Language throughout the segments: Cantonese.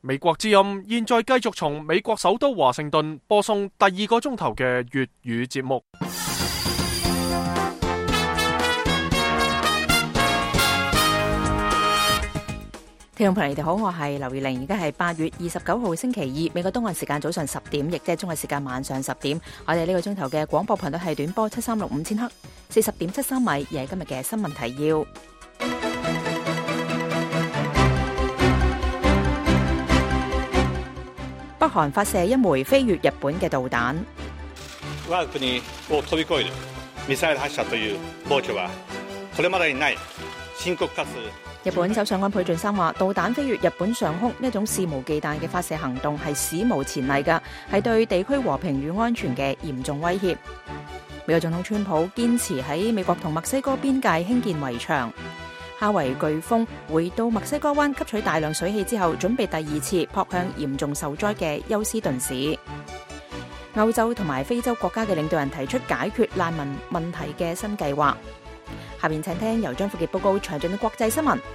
美國之音現在繼續從美國首都華盛頓播送第2個鐘頭嘅粵語節目。 聽眾朋友，你哋好，我係劉月玲，而家係8月29號星期二，美國東岸時間早上10點，亦即係中國時間晚上10點。我哋呢個鐘頭嘅廣播頻率係短波7365000赫，40.73米，而係今日嘅新聞提要。北韓發射一枚飛越日本嘅導彈。 我國を飛び越えるミサイル発射という暴挙はこれまでにない深刻かつ。 日本首相安倍晉三話，導彈飛越日本上空呢一種肆無忌憚嘅發射行動係史無前例㗎，係對地區和平與安全嘅嚴重威脅。美國總統川普堅持喺美國同墨西哥邊界興建圍牆。哈維颶風回到墨西哥灣吸取大量水汽之後，準備第2次撲向嚴重受災嘅休斯頓市。歐洲同埋非洲國家嘅領導人提出解決難民問題嘅新計劃。下面請聽由張富傑報告詳盡嘅國際新聞。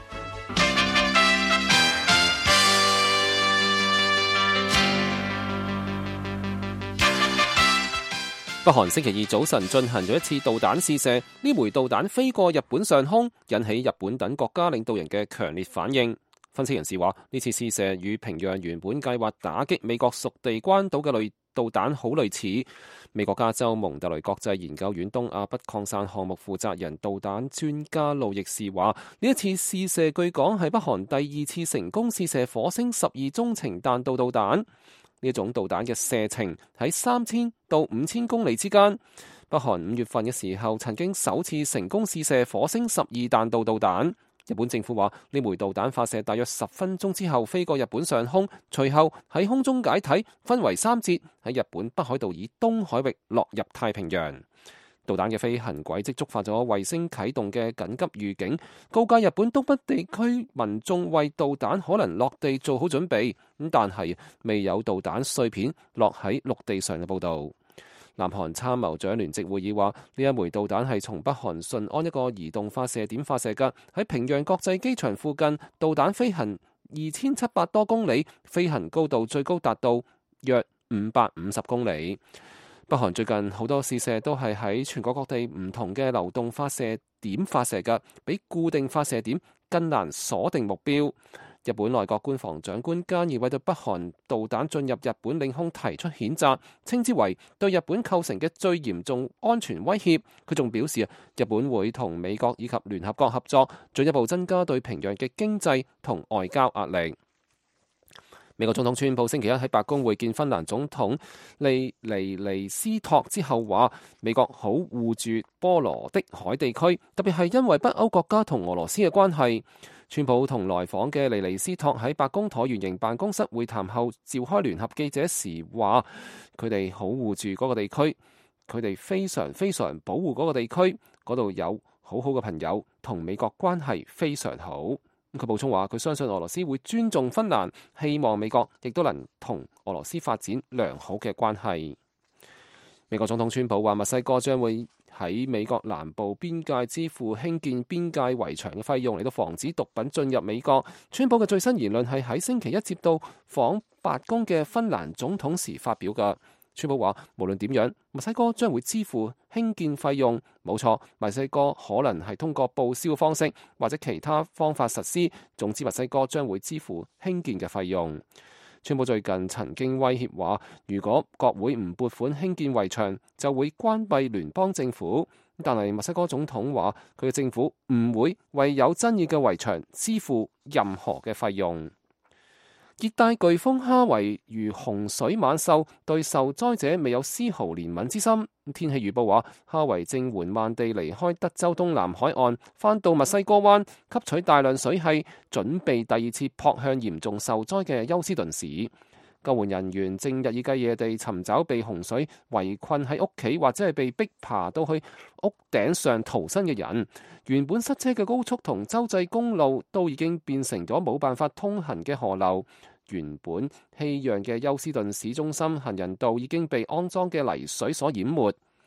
北韓星期二早晨進行咗一次導彈試射，呢枚導彈飛過日本上空，引起日本等國家領導人嘅強烈反應。分析人士話，呢次試射與平壤原本計劃打擊美國屬地關島嘅導彈好類似。美國加州蒙特雷國際研究院東亞不擴散項目負責人導彈專家路易士話，呢一次試射據講係北韓第2次成功試射火星12中程彈道導彈。呢種導彈嘅射程喺3000到5000公里之間。北韓5月份嘅時候曾經首次成功試射火星12彈道導彈。日本政府話，呢枚導彈發射大約10分鐘之後飛過日本上空，隨後喺空中解體，分為3節喺日本北海道以東海域落入太平洋。導彈嘅飛行軌跡觸發咗衛星啟動嘅緊急預警，告誡日本東北地區民眾為導彈可能落地做好準備。但係未有導彈碎片落喺陸地上嘅報導。南韓參謀長聯席會議話，呢一枚導彈係從北韓順安一個移動發射點發射嘅，喺平壤國際機場附近，導彈飛行2700多公里，飛行高度最高達到約550公里。北韓最近好多試射都係喺全國各地唔同嘅流動發射點發射嘅，比固定發射點更難鎖定目標。日本內閣官房長官菅義偉對北韓導彈進入日本領空提出譴責，稱之為對日本構成嘅最嚴重安全威脅。佢仲表示，日本會同美國以及聯合國合作，進一步增加對平壤嘅經濟同外交壓力。美國總統川普星期一喺白宮會見芬蘭總統尼尼斯托之後話，美國好護住波羅的海地區，特別係因為北歐國家同俄羅斯嘅關係。川普同來訪嘅尼尼斯托喺白宮橢圓形辦公室會談後召開聯合記者時話，佢哋好護住嗰個地區，佢哋非常非常保護嗰個地區，嗰度有好好嘅朋友，同美國關係非常好。佢補充話，佢相信俄羅斯會尊重芬蘭，希望美國亦都能同俄羅斯發展良好嘅關係。美國總統川普話，墨西哥將會喺美國南部邊界支付興建邊界圍牆嘅費用，嚟到防止毒品進入美國。川普嘅最新言論係喺星期一接到訪白宮嘅芬蘭總統時發表嘅。川普話，無論點樣，墨西哥將會支付興建費用。冇錯，墨西哥可能係通過報銷方式或者其他方法實施，總之墨西哥將會支付興建嘅費用。川普最近曾經威脅話，如果國會唔撥款興建圍牆，就會關閉聯邦政府。但係墨西哥總統話，佢嘅政府唔會為有爭議嘅圍牆支付任何嘅費用。熱帶颶風哈維如洪水猛獸，對受災者未有絲毫憐憫之心。天氣預報話，哈維正緩慢地離開德州東南海岸，返到墨西哥灣，吸取大量水汽，準備第2次撲向嚴重受災嘅休斯頓市。救援人員正日以繼夜地尋找被洪水圍困喺屋企或者係被逼爬到去屋頂上逃生嘅人。原本塞車嘅高速同州際公路都已經變成咗冇辦法通行嘅河流。原本熙攘嘅休斯頓市中心行人道已經被骯髒嘅泥水所淹沒。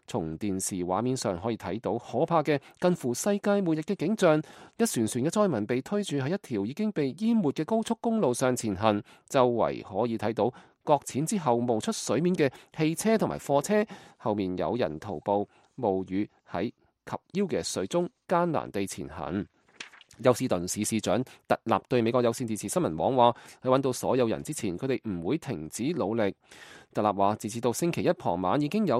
從電視畫面上可以睇到可怕嘅近乎世界末日嘅景象，一船船嘅災民被推住喺一條已經被淹沒嘅高速公路上前行，周圍可以睇到擱淺之後冒出水面嘅汽車同埋貨車，後面有人徒步冒雨喺及腰嘅水中艱難地前行。休斯頓市市長特納對美國有線電視新聞網話：喺揾到所有人之前，佢哋唔會停止努力。特納話，截至到星期一傍晚，已經有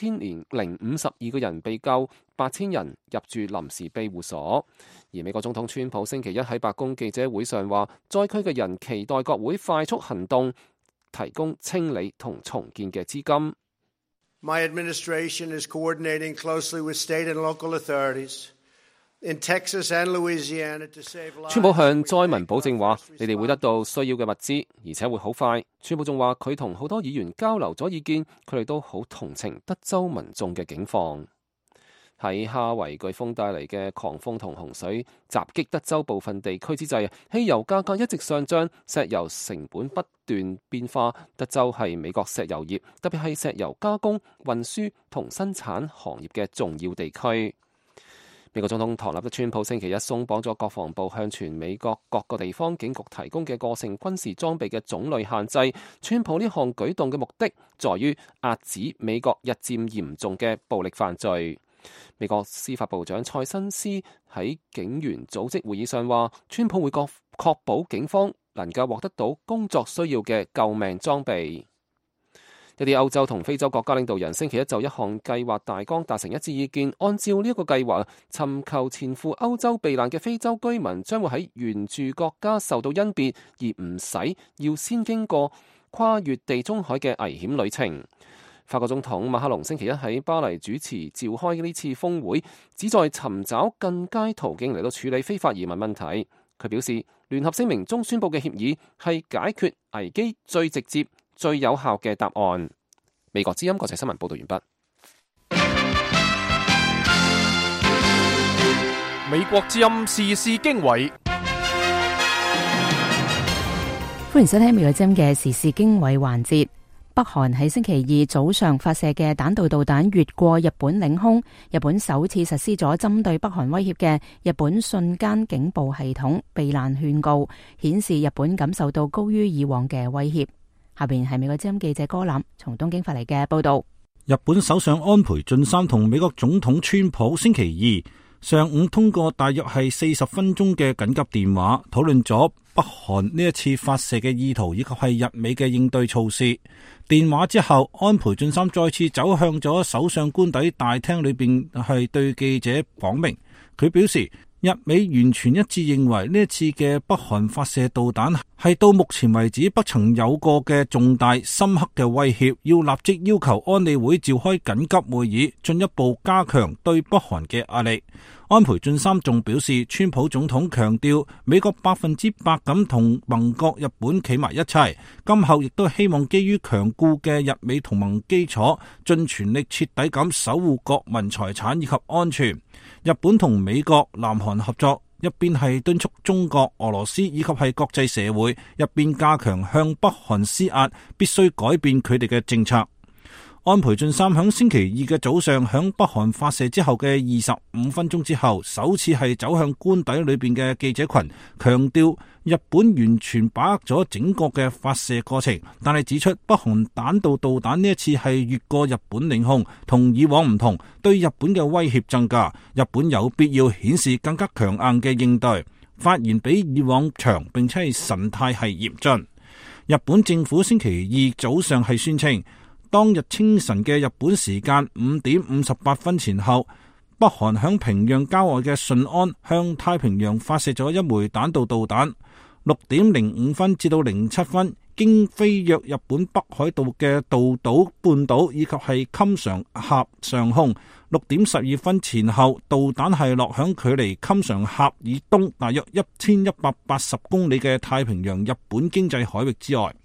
3052個人被救，8000人入住臨時庇護所。而美國總統川普星期一喺白宮記者會上話，災區嘅人期待國會快速行動，提供清理同重建嘅資金。 My administration is coordinating closely with state and local authorities in Texas and Louisiana to save lives. 川普向災民保證話，你哋會得到需要嘅物資，而且會好快。川普仲話，佢同好多議員交流咗意見，佢哋都好同情德州民眾嘅境況。喺哈維颶風帶嚟嘅狂風同洪水襲擊德州部分地區之際，汽油價格一直上漲，石油成本不斷變化。德州係美國石油業，特別係石油加工、運輸同生產行業嘅重要地區。美國總統唐納德川普星期一鬆綁咗國防部向全美國各個地方警局提供嘅個性軍事裝備嘅種類限制。川普呢項舉動嘅目的，在於遏止美國日漸嚴重嘅暴力犯罪。美國司法部長蔡新斯喺警員組織會議上話，川普會確保警方能夠獲得到工作需要嘅救命裝備。一啲歐洲同非洲國家領導人星期一就一項計劃大綱達成一致意見，按照呢一個計劃，尋求前赴歐洲避難嘅非洲居民將會喺原住國家受到甄別，而唔使要先經過跨越地中海嘅危險旅程。法國總統馬克龍星期一喺巴黎主持召開呢次峰會，旨在尋找更佳途徑嚟到處理非法移民問題。佢表示，聯合聲明中宣佈嘅協議係解決危機最直接、最有效嘅答案。美國之音國際新聞報道完畢。 美國之音時事經緯， 歡迎收聽美國之音嘅時事經緯環節。北韓喺星期二早上發射嘅彈道導彈越過日本領空，日本首次實施咗針對北韓威脅嘅日本瞬間警報系統避難勸告，顯示日本感受到高於以往嘅威脅。下邊係美國之音記者歌林從東京發嚟嘅報道。 日本首相安倍晉三同美國總統川普星期二上午通過大約係40分鐘嘅緊急電話，討論咗北韓呢一次發射嘅意圖以及係日美嘅應對措施。電話之後，安倍晉三再次走向咗首相官邸大廳裏邊，係對記者講明，佢表示日美完全一致認為呢一次嘅北韓發射導彈係到目前為止不曾有過嘅重大深刻嘅威脅，要立即要求安理會召開緊急會議，進一步加強對北韓嘅壓力。安倍晉三仲表示，川普總統強調美國100%咁同盟國日本企埋一齊，今後亦都希望基於強固嘅日美同盟基礎，盡全力徹底咁守護國民財產以及安全。日本同美國、南韓合作，一邊係敦促中國、俄羅斯以及係國際社會，一邊加強向北韓施壓，必須改變佢哋嘅政策。安倍晉三響星期二嘅早上，響北韓發射之後嘅25分鐘之後，首次係走向官邸裏邊嘅記者群，強調日本完全把握咗整個嘅發射過程，但係指出北韓彈道導彈呢一次係越過日本領空，同以往唔同，對日本嘅威脅增加，日本有必要顯示更加強硬嘅應對。發言比以往長，並且係神態係嚴峻。日本政府星期二早上係宣稱，當日清晨嘅日本時間5點58分前後，北韓響平壤郊外嘅順安向太平洋發射咗一枚彈道導彈。6點05分至到07分，經飛越日本北海道嘅道島半島以及係襟常峽上空。6點12分前後，導彈係落響距離襟常峽以東大約1180公里嘅太平洋日本經濟海域之外。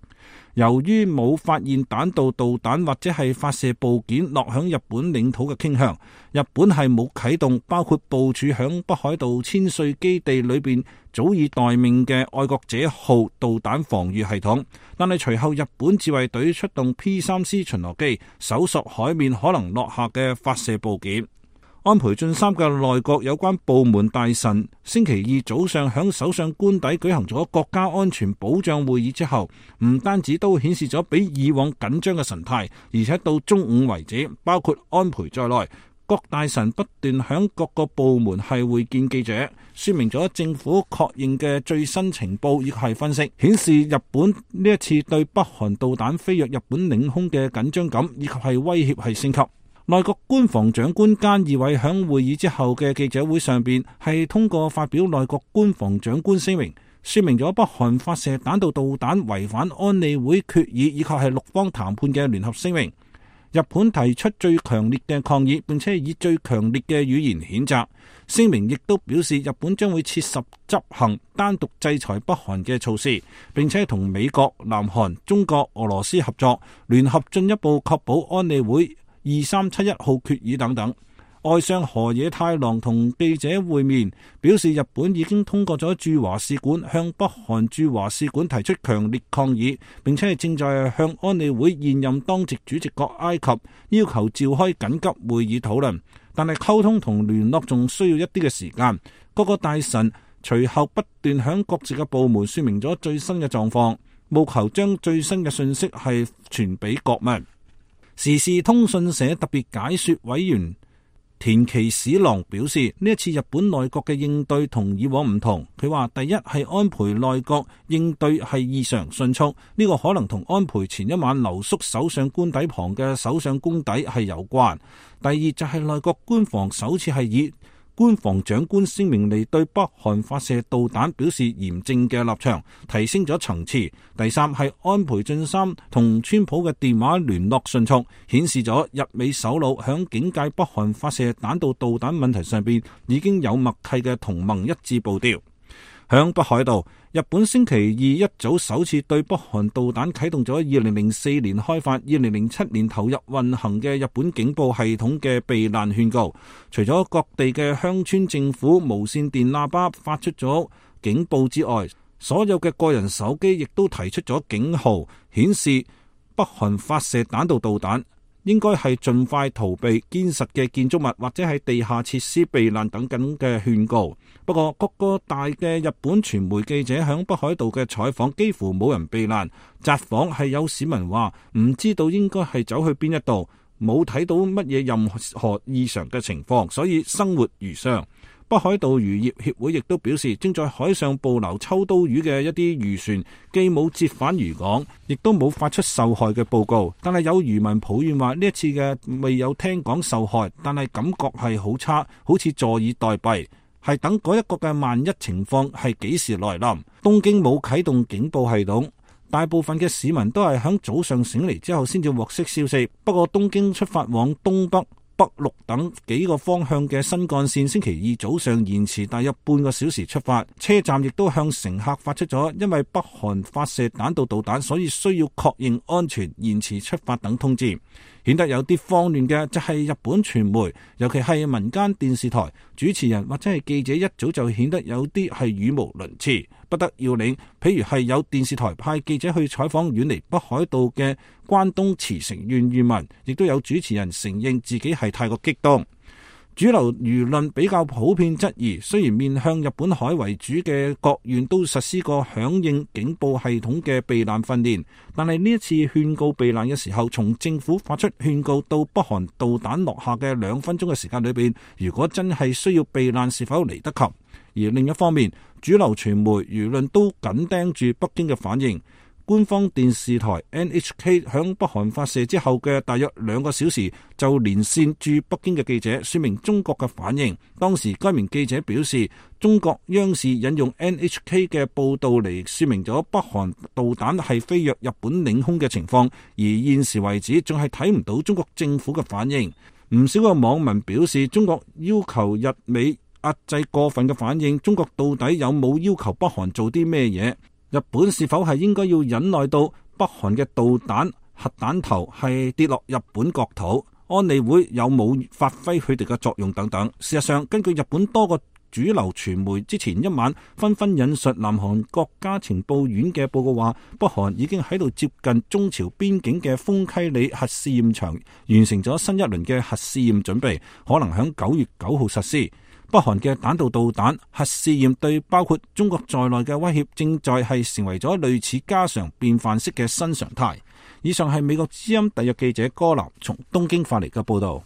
由於冇發現彈道導彈或者係發射部件落響日本領土嘅傾向，日本係冇啟動包括部署響北海道千歲基地裏邊早已待命嘅愛國者號導彈防禦系統。但係隨後日本自衛隊出動 P3C 巡邏機搜索海面可能落下嘅發射部件。安倍晉三嘅內閣有關部門大臣星期二早上響首相官邸舉行咗國家安全保障會議之後，唔單止都顯示咗比以往緊張嘅神態，而且到中午為止，包括安倍在內，各大臣不斷響各個部門係會見記者，說明咗政府確認嘅最新情報，以及係分析，顯示日本呢一次對北韓導彈飛越日本領空嘅緊張感，以及係威脅係升級。內閣官房長官菅義偉響會議之後嘅記者會上邊係通過發表內閣官房長官聲明，說明咗北韓發射彈道導彈違反安理會決議以及係六方談判嘅聯合聲明。日本提出最強烈嘅抗議，並且以最強烈嘅語言譴責。聲明亦都表示日本將會切實執行單獨制裁北韓嘅措施，並且同美國、南韓、中國、俄羅斯合作，聯合進一步確保安理會2371號決議等等。外相河野太郎同記者會面，表示日本已經通過咗駐華使館向北韓駐華使館提出強烈抗議，並且係正在向安理會現任當值主席國埃及要求召開緊急會議討論，但係溝通同聯絡仲需要一啲嘅時間。各個大臣隨後不斷向各自嘅部門說明咗最新嘅狀況，務求將最新嘅信息係傳俾國民。時事通訊社特別解說委員田崎史郎表示，呢一次日本內閣嘅應對同以往唔同。佢話第一係安倍內閣應對係異常迅速，呢個可能同安倍前一晚留宿首相官邸旁嘅首相公邸係有關。第二就係內閣官房首次係以官房長官聲明嚟對北韓發射導彈表示嚴正嘅立場，提升咗層次。第三係安倍晉三同川普嘅電話聯絡迅速，顯示咗日美首腦響警戒北韓發射彈道導彈問題上邊已經有默契嘅同盟一致步調。響北海道，日本星期二一早首次對北韓導彈啟動咗2004年開發、2007年投入運行嘅日本警報系統嘅避難勸告。除咗各地嘅鄉村政府無線電喇叭發出咗警報之外，所有嘅個人手機亦都提出咗警號，顯示北韓發射彈道導彈應該係盡快逃避堅實嘅建築物或者係地下設施避難等等嘅勸告。不過各個大嘅日本傳媒記者響北海道嘅採訪幾乎冇人避難，札幌係有市民話唔知道應該係走去邊一度，冇睇到乜嘢任何異常嘅情況，所以生活如常。北海道漁業協會亦都表示，正在海上捕撈秋刀魚嘅一啲漁船既冇折返漁港，亦都冇發出受害嘅報告。但係有漁民抱怨話呢一次嘅未有聽講受害，但係感覺係好差，好似坐以待斃，係等嗰一個嘅萬一情況係幾時來臨。東京冇啟動警報系統，大部分嘅市民都係響早上醒嚟之後先至獲悉消息。不過東京出發往東北、北陸等幾個方向嘅新幹線星期二早上延遲大約半個小時出發，車站亦都向乘客發出咗因為北韓發射彈道導彈，所以需要確認安全延遲出發等通知。顯得有啲慌亂嘅就係日本傳媒，尤其係民間電視台主持人或者係記者一早就顯得有啲係語無倫次，不得要領。譬如係有電視台派記者去採訪遠離北海道嘅關東茨城縣漁民，亦都有主持人承認自己係太過激動。主流輿論比較普遍質疑，雖然面向日本海為主嘅各縣都實施過響應警報系統嘅避難訓練，但係呢一次勸告避難嘅時候，從政府發出勸告到北韓導彈落下嘅2分鐘嘅時間裏邊，如果真係需要避難，是否嚟得及？而另一方面，主流傳媒輿論都緊盯住北京嘅反應。官方電視台 NHK 響北韓發射之後嘅大約2個小時，就連線駐北京嘅記者，說明中國嘅反應。當時該名記者表示，中國央視引用 NHK 嘅報道嚟說明咗北韓導彈係飛越日本領空嘅情況，而現時為止仲係睇唔到中國政府嘅反應。唔少嘅網民表示，中國要求日美壓制過分嘅反應，中國到底有冇要求北韓做啲咩嘢？日本是否係應該要忍耐到北韓嘅導彈核彈頭係跌落日本國土，安理會有冇發揮佢哋嘅作用等等。事實上，根據日本多個主流傳媒之前一晚紛紛引述南韓國家情報院嘅報告話，北韓已經喺度接近中朝邊境嘅豐溪里核試驗場完成咗新一輪嘅核試驗準備，可能喺9月9號實施。北韓嘅彈道導彈核試驗對包括中國在內嘅威脅正在係成為咗類似家常便飯式嘅新常態。以上係美國之音特約記者柯南從東京發嚟嘅報道。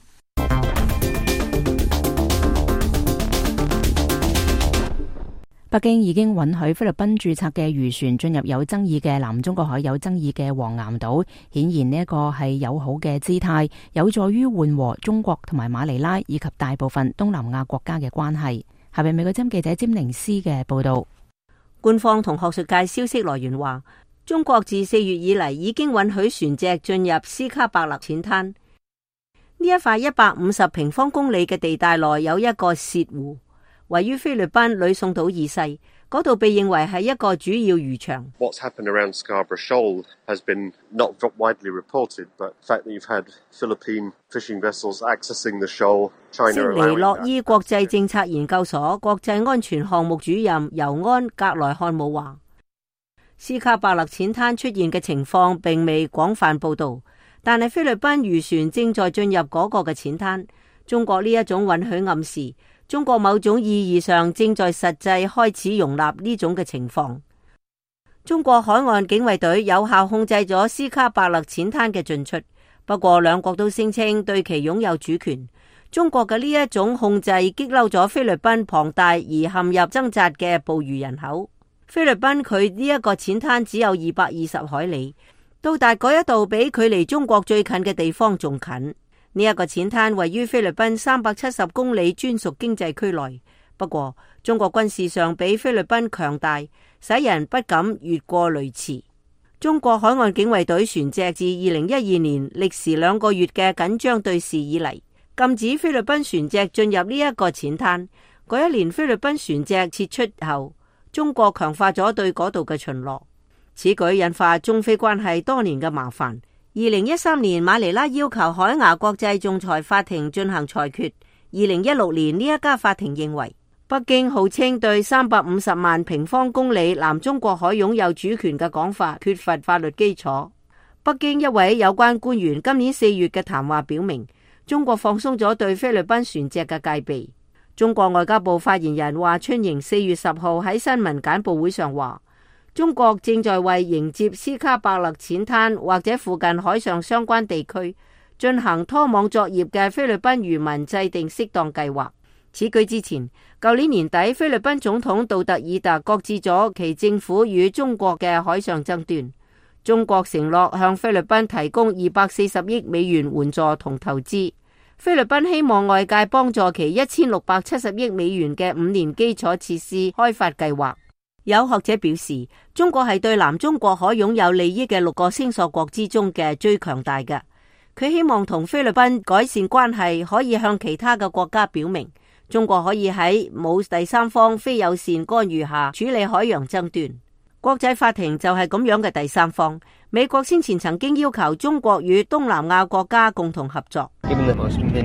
北京已經允許菲律賓註冊嘅漁船進入有爭議嘅南中國海有爭議嘅黃岩島，顯然呢一個係友好嘅姿態，有助於緩和中國同埋馬尼拉以及大部分東南亞國家嘅關係。下邊美國之音記者詹寧斯嘅報道。 官方同學術界消息來源話，中國自4月以嚟已經允許船隻進入斯卡伯勒淺灘。呢一塊150平方公里嘅地帶內有一個洩湖，位於菲律賓呂宋島以西，嗰度被認為係一個主要漁場。 What's happened around Scarborough Shoal has been not widely reported, but the fact that you've had Philippine fishing vessels accessing the shoal, China allowing that. 悉尼諾伊國際政策研究所國際安全項目主任尤安格萊漢姆話，斯卡伯勒淺灘出現嘅情況並未廣泛報道，但係菲律賓漁船正在進入嗰個嘅淺灘。中國呢一種允許暗示，中國某種意義上正在實際開始容納呢種嘅情況。中國海岸警衛隊有效控制咗斯卡伯勒淺灘嘅進出，不過兩國都聲稱對其擁有主權。中國嘅呢一種控制激嬲咗菲律賓龐大而陷入掙扎嘅捕魚人口。菲律賓佢呢一個淺灘只有220海里，到達嗰一度比距離中國最近嘅地方仲近。呢一個淺灘位於菲律賓370公里專屬經濟區內，不過中國軍事上比菲律賓強大，使人不敢越過雷池。中國海岸警衛隊船隻自2012年歷時2個月嘅緊張對峙以嚟，禁止菲律賓船隻進入呢一個淺灘。嗰一年菲律賓船隻撤出後，中國強化咗對嗰度嘅巡邏，此舉引發中菲關係多年嘅麻煩。2013年馬尼拉要求海牙國際仲裁法庭進行裁決。2016年呢一家法庭認為，北京號稱對350萬平方公里南中國海擁有主權嘅講法缺乏法律基礎。北京一位有關官員今年4月嘅談話表明，中國放鬆咗對菲律賓船隻嘅戒備。中國外交部發言人華春瑩4月10號喺新聞簡報會上話，中國正在為迎接斯卡伯勒淺灘或者附近海上相關地區進行拖網作業嘅菲律賓漁民制定適當計劃。此舉之前，舊年年底菲律賓總統杜特爾特擱置咗其政府與中國嘅海上爭端。中國承諾向菲律賓提供240億美元援助同投資。菲律賓希望外界幫助其1670億美元嘅5年基礎設施開發計劃。有學者表示，中國係對南中國海擁有利益嘅6個星索國之中嘅最強大嘅。佢希望同菲律賓改善關係，可以向其他嘅國家表明，中國可以喺冇第三方非友善干預下處理海洋爭端。國際法庭就係咁樣嘅第三方。美國先前曾經要求中國與東南亞國家共同合作。台北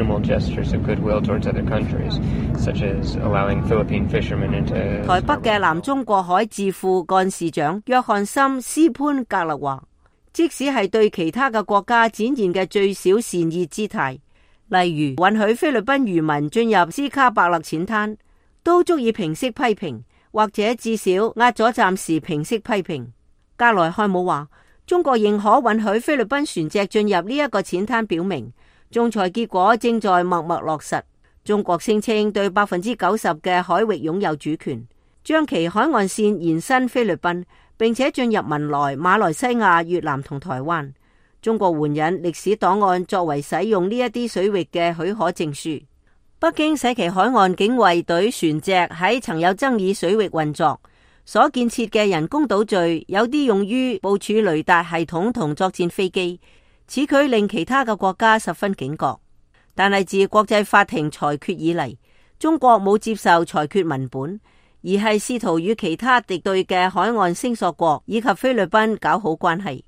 嘅南中國海智庫幹事長約翰森斯潘格勒話，即使係對其他嘅國家展現嘅最小善意姿態，例如允許菲律賓漁民進入斯卡伯勒淺灘，都足以平息批評，或者至少壓咗暫時平息批評。格萊漢姆話，中國認可允許菲律賓船隻進入呢一個淺灘，表明仲裁結果正在默默落實。中國聲稱對90%嘅海域擁有主權，將其海岸線延伸菲律賓，並且進入文萊、馬來西亞、越南同台灣。中國援引歷史檔案作為使用呢一啲水域嘅許可證書。北京使其海岸警衛隊船隻喺曾有爭議水域運作，所建設嘅人工島嶼有啲用於部署雷達系統同作戰飛機，此舉令其他嘅國家十分警覺。但係自國際法庭裁決以嚟，中國冇接受裁決文本，而係試圖與其他敵對嘅海岸星索國以及菲律賓搞好關係。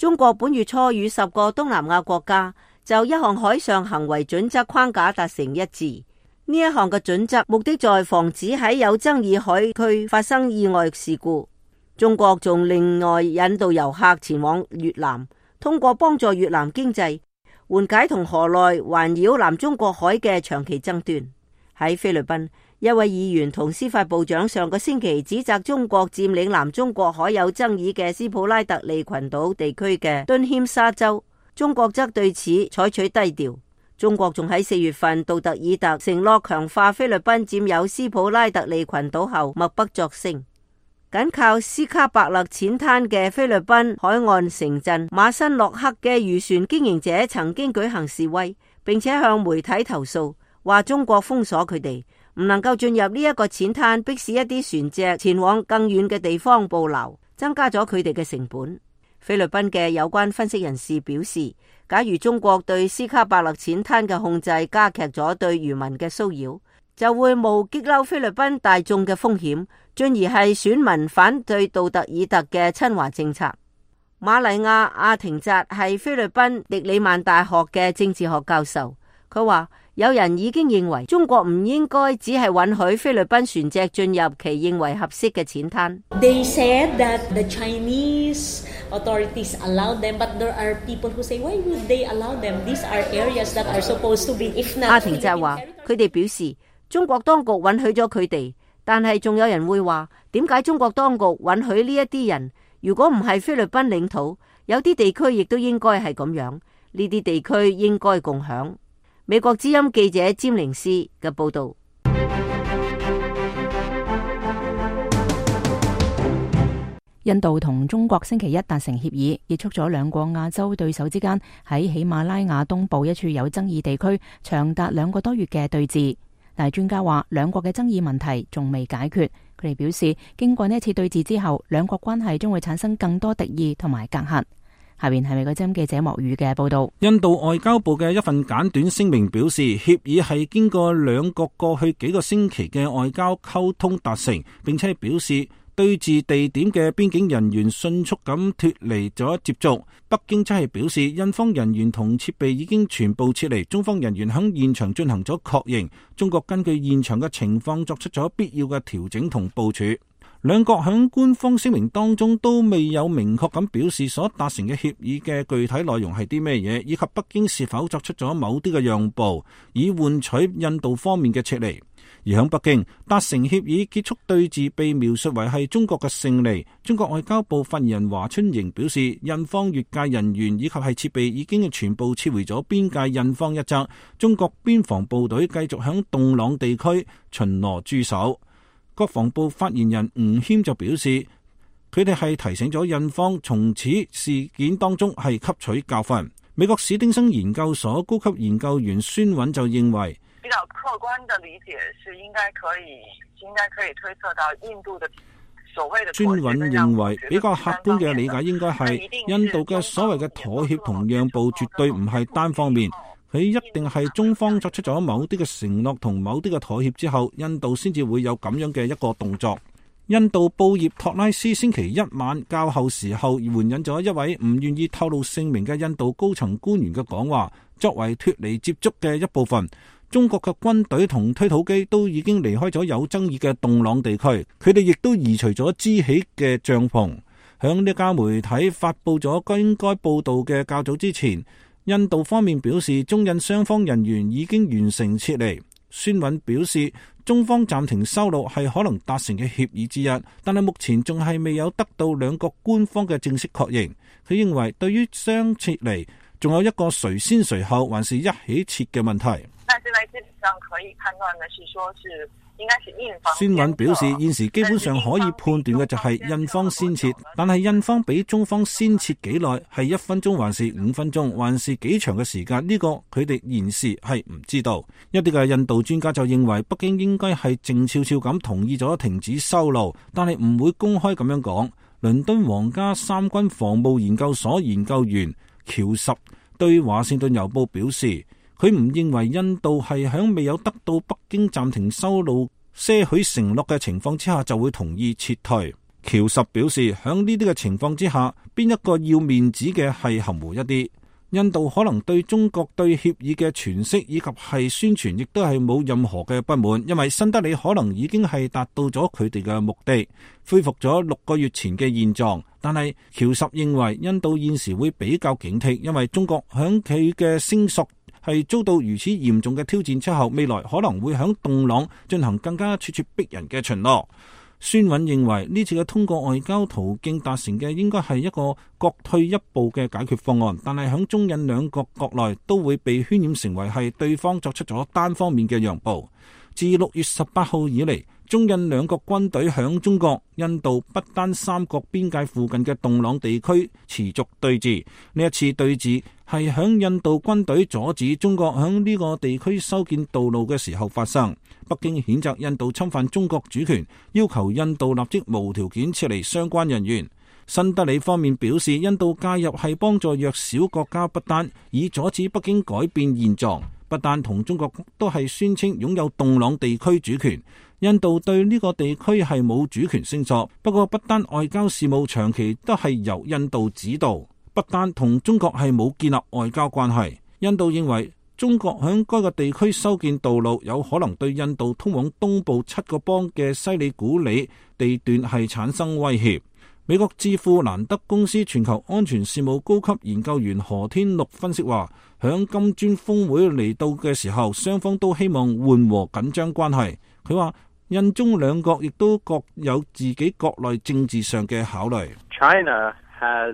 中國本月初與10個東南亞國家就一項海上行為準則框架達成一致。呢一項嘅準則目的在防止喺有爭議海區發生意外事故。中國仲另外引導遊客前往越南，通過幫助越南經濟，緩解同河內環繞南中國海嘅長期爭端。喺菲律賓，一位議員同司法部長上個星期指責中國佔領南中國海有爭議嘅斯普拉特利群島地區嘅敦謙沙州，中國則對此採取低調。中國仲喺4月份，杜特爾特承諾強化菲律賓佔有斯普拉特利群島後，默不作聲。緊靠斯卡伯勒淺灘嘅菲律賓海岸城鎮馬辛諾克嘅漁船經營者曾經舉行示威，並且向媒體投訴，話中國封鎖佢哋，唔能夠進入呢一個淺灘，迫使一啲船隻前往更遠嘅地方捕撈，增加咗佢哋嘅成本。菲律賓嘅有關分析人士表示，假如中國對斯卡伯勒淺灘嘅控制加劇咗對漁民嘅騷擾，就會冒激嬲菲律賓大眾嘅風險，進而係選民反對杜特爾特嘅親華政策。瑪麗亞·阿廷扎係菲律賓迪里曼大學嘅政治學教授，佢話有人已經認為中國唔應該只係允許菲律賓船隻進入其認為合適嘅淺灘。 They said that the Chinese authorities allowed them, but there are people who say, why would they allow them? These are areas that are supposed to be. If not, 阿廷扎話，佢哋表示中國當局允許咗佢哋，但係仲有人會話，點解中國當局允許呢一啲人？如果唔係菲律賓領土，有啲地區亦都應該係咁樣，呢啲地區應該共享。美國之音記者詹寧斯嘅報道。 印度同中國星期一達成協議，結束咗兩個亞洲對手之間喺喜馬拉雅東部一處有爭議地區長達2個多月嘅對峙。但係專家話，兩國嘅爭議問題仲未解決。佢哋表示，經過呢一次對峙之後，兩國關係將會產生更多敵意同埋隔閡。下邊係美國之音記者莫宇嘅報道。 印度外交部嘅一份簡短聲明表示，協議係經過兩國過去幾個星期嘅外交溝通達成，並且表示對峙地點嘅邊境人員迅速咁脫離咗接觸。北京則係表示，印方人員同設備已經全部撤離，中方人員響現場進行咗確認。中國根據現場嘅情況作出咗必要嘅調整同部署。兩國響官方聲明當中都未有明確咁表示所達成嘅協議嘅具體內容係啲咩嘢，以及北京是否作出咗某啲嘅讓步，以換取印度方面嘅撤離。而響北京達成協議結束對峙被描述為係中國嘅勝利。中國外交部發言人華春瑩表示，印方越界人員以及係設備已經全部撤回咗邊界印方一側，中國邊防部隊繼續響洞朗地區巡邏駐守。國防部發言人吳謙就表示，佢哋係提醒咗印方從此事件當中係吸取教訓。美國史丁生研究所高級研究員孫韻就認為， 比較客觀的理解是應該可以推測到印度的所謂的。孫韻認為比較客觀嘅理解應該係印度嘅所謂嘅妥協同讓步絕對唔係單方面。佢一定係中方作出咗某啲嘅承諾同某啲嘅妥協之後，印度先至會有咁樣嘅一個動作。印度報業托拉斯星期一晚較後時候援引咗一位唔願意透露姓名嘅印度高層官員嘅講話，作為脫離接觸嘅一部分。中國嘅軍隊同推土機都已經離開咗有爭議嘅洞朗地區，佢哋亦都移除咗支起嘅帳篷。響呢家媒體發佈咗應該報道嘅較早之前，印度方面表示中印雙方人員已經完成撤離。孫韻表示，中方暫停收錄係可能達成嘅協議之一，但係目前仲係未有得到兩國官方嘅正式確認。佢認為對於雙撤離，仲有一個誰先誰後還是一起撤嘅問題。 但是呢，基本上可以判斷的是說是應該是印方。 孫韻表示，現時基本上可以判斷嘅就係印方先撤，但係印方比中方先撤幾耐，係1分鐘還是5分鐘，還是幾長嘅時間？呢個佢哋現時係唔知道。一啲嘅印度專家就認為，北京應該係靜悄悄咁同意咗停止修路，但係唔會公開咁樣講。倫敦皇家三軍防務研究所研究員喬什對華盛頓郵報表示，佢唔認為印度係響未有得到北京暫停修路些許承諾嘅情況之下就會同意撤退。 喬什表示，喺呢啲嘅情況之下，邊一個要面子嘅係含糊一啲。印度可能對中國對協議嘅詮釋以及係宣傳，亦都係冇任何嘅不滿，因為新德里可能已經係達到咗佢哋嘅目的，恢復咗6個月前嘅現狀。但係喬什認為，印度現時會比較警惕，因為中國響佢嘅聲索係遭到如此嚴重嘅挑戰之後，未來可能會響洞朗進行更加咄咄逼人嘅巡邏。孫韻認為呢次嘅通過外交途徑達成嘅應該係一個各退一步嘅解決方案，但係響中印兩國國內都會被渲染成為係對方作出咗單方面嘅讓步。自6月18號以嚟，中印兩國軍隊響中國、印度不丹三國邊界附近嘅洞朗地區持續對峙。呢一次對峙係響印度軍隊阻止中國響呢個地區修建道路嘅時候發生。北京譴責印度侵犯中國主權，要求印度立即無條件撤離相關人員。新德里方面表示，印度介入係幫助弱小國家不丹，以阻止北京改變現狀。不丹同中國都係宣稱擁有洞朗地區主權，印度對呢個地區係冇主權聲索。不過不丹外交事務長期都係由印度指導，不丹同中國係冇建立外交關係。印度認為中國響該個地區修建道路，有可能對印度通往東部7個邦嘅西里古里地段係產生威脅。美國智庫蘭德公司全球安全事務高級研究員何天祿分析話，響金磚峰會嚟到嘅時候，雙方都希望緩和緊張關係。佢話印中兩國亦都各有自己國內政治上嘅考慮。 China has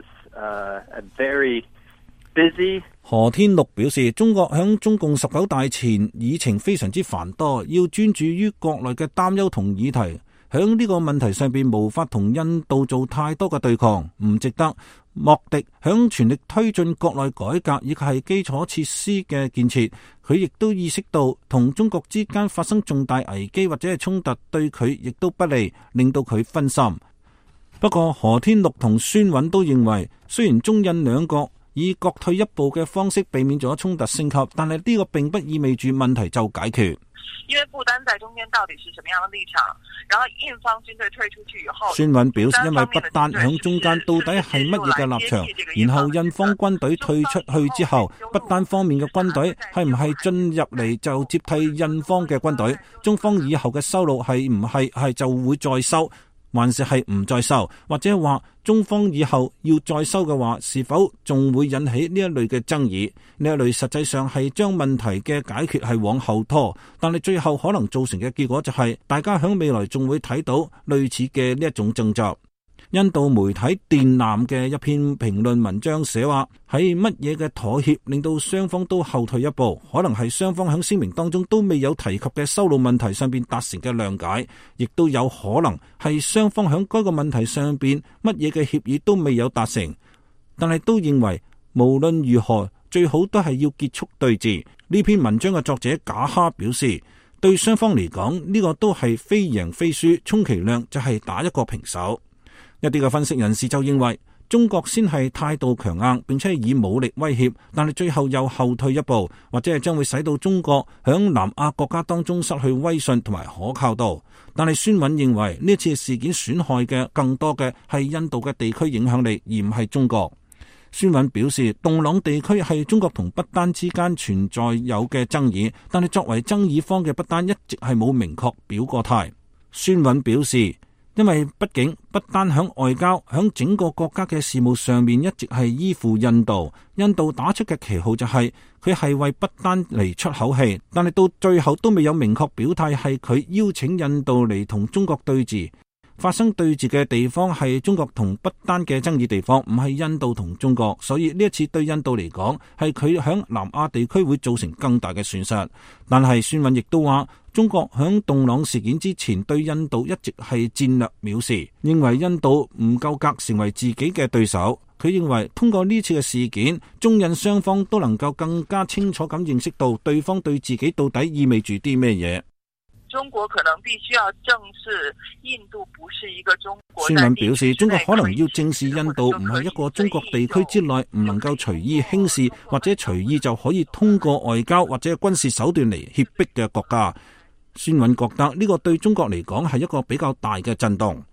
a very busy。 何天祿表示，中國響中共19大前議程非常之繁多，要專注於國內嘅擔憂同議題。響呢個問題上邊無法同印度做太多嘅對抗，唔值得。莫迪響全力推進國內改革以及係基礎設施嘅建設，佢亦都意識到同中國之間發生重大危機或者係衝突對佢亦都不利，令到佢分心。不過何天祿同孫韻都認為，雖然中印兩國以各退一步嘅方式避免咗衝突升級，但係呢個並不意味住問題就解決。 因為不丹在中間到底是什麼樣的立場，然後印方軍隊退出去以後， 孫韻表示，因為不丹響中間到底係乜嘢嘅立場，然後印方軍隊退出去之後，不丹方面嘅軍隊係唔係進入嚟就接替印方嘅軍隊，中方以後嘅收路係唔係就會再收，還是係唔再收，或者話中方以後要再收嘅話，是否仲會引起呢一類嘅爭議？呢一類實際上係將問題嘅解決係往後拖，但係最後可能造成嘅結果就係大家喺未來仲會睇到類似嘅呢一種爭執。印度媒體電南嘅一篇評論文章寫話，喺乜嘢嘅妥協令到雙方都後退一步，可能係雙方喺聲明當中都未有提及嘅修路問題上邊達成嘅諒解，亦都有可能係雙方喺該個問題上邊乜嘢嘅協議都未有達成，但係都認為無論如何最好都係要結束對峙。呢篇文章嘅作者賈哈表示，對雙方嚟講呢個都係非贏非輸，充其量就係打一個平手。一啲嘅分析人士就認為，中國先係態度強硬，並且以武力威脅，但係最後又後退一步，或者係將會使到中國響南亞國家當中失去威信同埋可靠度。但係孫韻認為呢次事件損害嘅更多嘅係印度嘅地區影響力，而唔係中國。孫韻表示，洞朗地區係中國同不丹之間存在有嘅爭議，但係作為爭議方嘅不丹一直係冇明確表過態。孫韻表示，因為畢竟不丹響外交、響整個國家嘅事務上面一直係依附印度，印度打出嘅旗號就係佢係為不丹嚟出口氣，但係到最後都未有明確表態係佢邀請印度嚟同中國對峙。發生對峙嘅地方係中國同不丹嘅爭議地方，唔係印度同中國，所以呢一次對印度嚟講係佢響南亞地區會造成更大嘅損失。但係孫韻亦都話，中國響洞朗事件之前對印度一直係戰略藐視，認為印度唔夠格成為自己嘅對手。佢認為通過呢次嘅事件，中印雙方都能夠更加清楚咁認識到對方對自己到底意味住啲咩嘢。 中國可能必須要正視印度不是一個中國。 孫韻表示，中國可能要正視印度唔係一個中國地區之內唔能夠隨意輕視或者隨意就可以通過外交或者軍事手段嚟脅迫嘅國家。孫韻覺得呢個對中國嚟講係一個比較大嘅震動。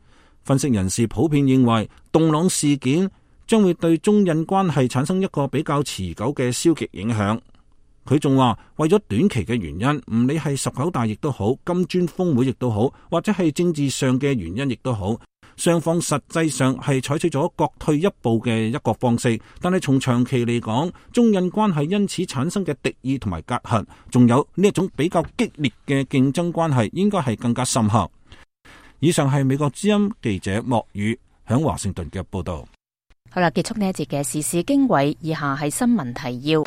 分析人士普遍認為，洞朗事件將會對中印關係產生一個比較持久嘅消極影響。佢仲話，為咗短期嘅原因，唔理係19大亦都好，金磚峰會亦都好，或者係政治上嘅原因亦都好，雙方實際上係採取咗各退一步嘅一個方式。但係從長期嚟講，中印關係因此產生嘅敵意同埋隔閡，仲有呢一種比較激烈嘅競爭關係，應該係更加深刻。以上係美國之音記者莫宇響華盛頓嘅報道。 好啦，結束呢一節嘅時事經緯，以下係新聞提要。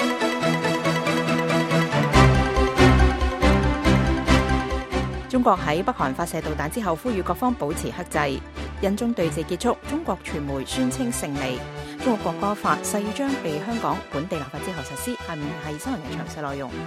中國喺北韓發射導彈之後，呼籲各方保持克制。印中對峙結束，中國傳媒宣稱勝利。中國國歌法誓要將被香港本地立法之後實施。下面係新聞嘅詳細內容。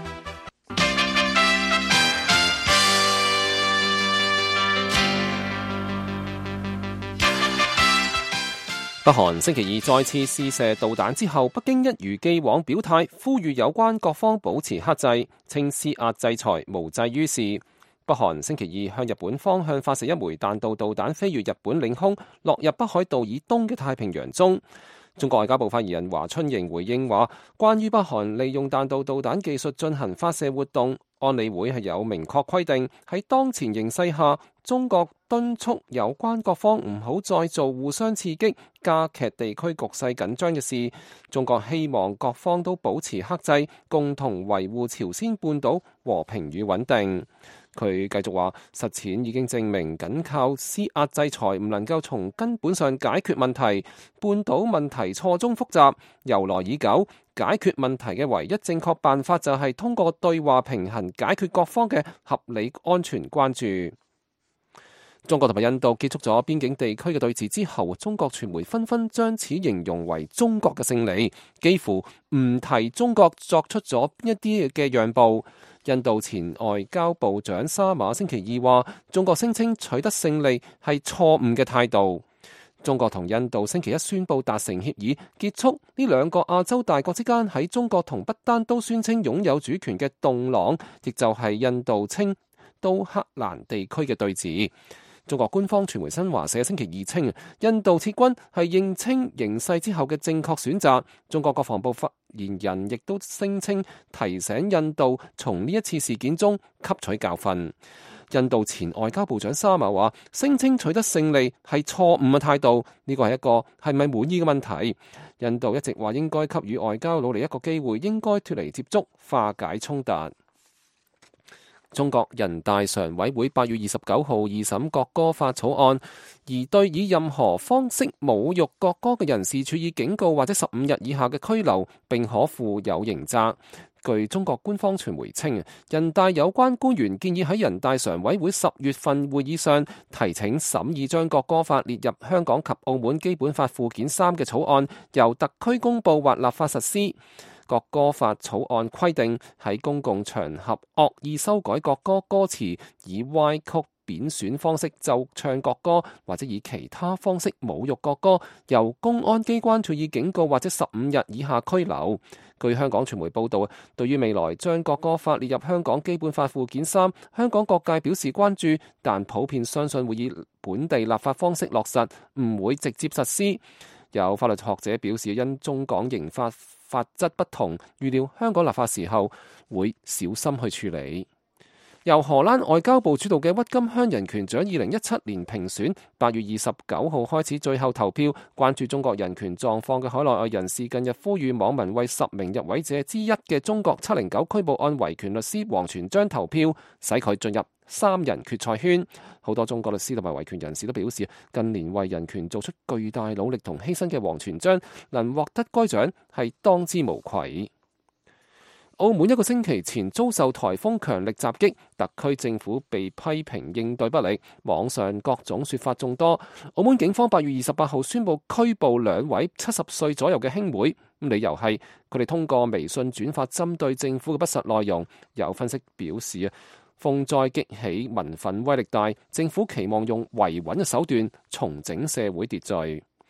北韓星期二再次試射導彈之後，北京一如既往表態，呼籲有關各方保持克制，稱施壓制裁無濟於事。北韓星期二向日本方向發射一枚彈道導彈，飛越日本領空，落入北海道以東嘅太平洋中。中國外交部發言人華春瑩回應話，關於北韓利用彈道導彈技術進行發射活動，安理會係有明確規定，喺當前形勢下，中國敦促有關各方唔好再做互相刺激、加劇地區局勢緊張嘅事。中國希望各方都保持克制，共同維護朝鮮半島和平與穩定。佢繼續話，實踐已經證明，僅靠施壓制裁唔能夠從根本上解決問題。半島問題錯綜複雜，由來已久，解決問題嘅唯一正確辦法就係通過對話平衡解決各方嘅合理安全關注。中國同埋印度結束咗邊境地區嘅對峙之後，中國傳媒紛紛將此形容為中國嘅勝利，幾乎唔提中國作出咗一啲嘅讓步。印度前外交部長沙馬星期二話，中國聲稱取得勝利係錯誤嘅態度。中國同印度星期一宣布達成協議，結束呢兩個亞洲大國之間喺中國同不丹都宣稱擁有主權嘅洞朗，亦就係印度稱都克蘭地區嘅對峙。中國官方傳媒新華社星期二稱，印度撤軍係認清形勢之後嘅正確選擇。中國國防部發言人亦都聲稱，提醒印度從呢一次事件中吸取教訓。印度前外交部長沙馬話，聲稱取得勝利係錯誤嘅態度，呢個係一個係咪滿意嘅問題。印度一直話應該給予外交努力一個機會，應該脫離接觸，化解衝突。中國人大常委會8月29號二審國歌法草案，而對以任何方式侮辱國歌嘅人士處以警告或者15日以下嘅拘留，並可負有刑責。據中國官方傳媒稱，人大有關官員建議喺人大常委會10月份會議上提請審議將國歌法列入香港及澳門基本法附件3嘅草案，由特區公佈或立法實施。國歌法草案規定，喺公共場合惡意修改國歌歌詞，以歪曲、貶損方式奏唱國歌，或者以其他方式侮辱國歌，由公安機關處以警告或者15日以下拘留。據香港傳媒報道，對於未來將國歌法列入香港基本法附件3，香港各界表示關注，但普遍相信會以本地立法方式落實，唔會直接實施。有法律學者表示，因中港刑法法則不同，預料香港立法時候會小心去處理。由荷蘭外交部主導嘅鬱金香人權獎2017年評選8月29號開始最後投票，關注中國人權狀況嘅海內外人士近日呼籲網民為10名入圍者之一嘅中國709拘捕案維權律師王全璋投票，使佢進入3人決賽圈。好多中國律師同埋維權人士都表示，近年為人權做出巨大努力同犧牲嘅王全璋能獲得該獎係當之無愧。澳門一個星期前遭受颱風強力襲擊，特區政府被批評應對不力，網上各種說法眾多。澳門警方8月28號宣布拘捕2位70歲左右嘅兄妹，理由係佢哋通過微信轉發針對政府嘅不實內容。有分析表示，風災激起民憤威力大，政府期望用維穩嘅手段重整社會秩序。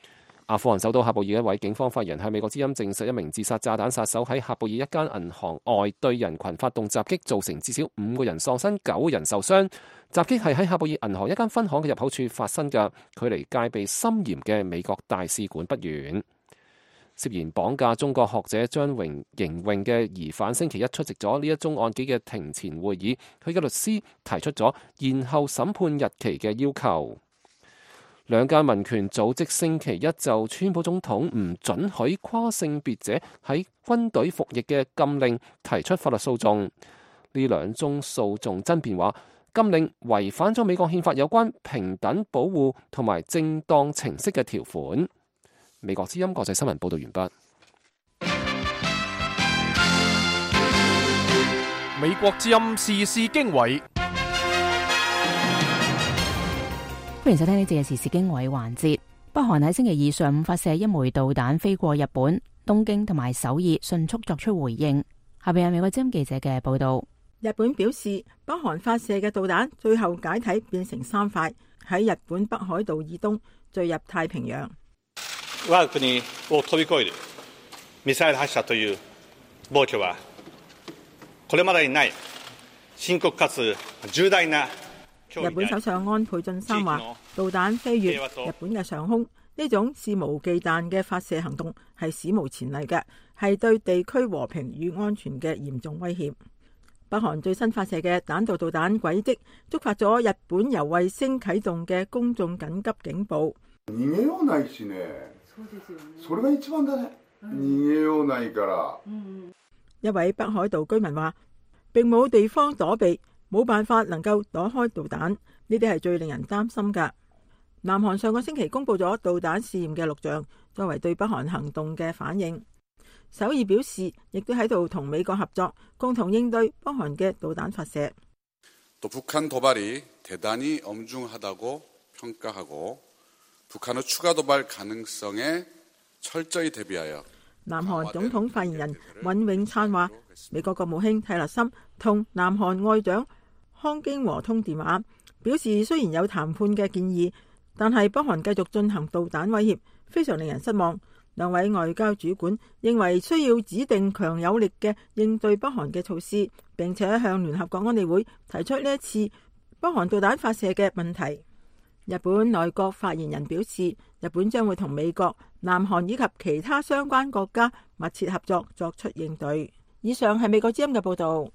阿富汗首都喀布爾一位警方發言人向美國之音證實，一名自殺炸彈殺手喺喀布爾一間銀行外對人群發動襲擊，造成至少5個人喪生、9個人受傷。襲擊係喺喀布爾銀行一間分行嘅入口處發生嘅，距離戒備森嚴嘅美國大使館不遠。涉嫌綁架中國學者張榮瑩嘅疑犯星期一出席咗呢一宗案件嘅庭前會議，佢嘅律師提出咗延後審判日期嘅要求。兩間民權組織星期一就川普總統唔准許跨性別者喺軍隊服役嘅禁令提出法律訴訟。呢兩宗訴訟爭辯話，禁令違反咗美國憲法有關平等保護同埋正當程式嘅條款。美國之音國際新聞報道完畢。 美國之音時事經緯。 歡迎收聽呢節嘅時事經緯環節。北韓喺星期二上午發射一枚導彈飛過日本，東京同埋首爾迅速作出回應。下邊係美國之音記者嘅報道。 日本表示，北韓發射嘅導彈最後解體變成3塊，喺日本北海道以東墜入太平洋。 我が國を飛び越えるミサイル発射という暴挙はこれまでにない深刻かつ重大な。 日本首相安倍晉三話，導彈飛越日本嘅上空，呢種肆無忌憚嘅發射行動係史無前例嘅，係對地區和平與安全嘅嚴重威脅。北韓最新發射嘅彈道導彈軌跡觸發咗日本由衛星啟動嘅公眾緊急警報。 逃げようないしね。それが一番だね。逃げようないから。 一位北海道居民話，並冇地方躲避。冇辦法能夠躲開導彈，呢啲係最令人擔心㗎。南韓上個星期公布咗導彈試驗嘅錄像，作為對北韓行動嘅反應。首爾表示，亦都喺度同美國合作，共同應對北韓嘅導彈發射。南韓總統發言人尹永燦話，美國國務卿泰勒森同南韓外長康京和通電話，表示雖然有談判嘅建議，但係北韓繼續進行導彈威脅，非常令人失望。兩位外交主管認為需要指定強有力嘅應對北韓嘅措施，並且向聯合國安理會提出呢一次北韓導彈發射嘅問題。日本內閣發言人表示，日本將會同美國、南韓以及其他相關國家密切合作，作出應對。以上係美國之音嘅報導。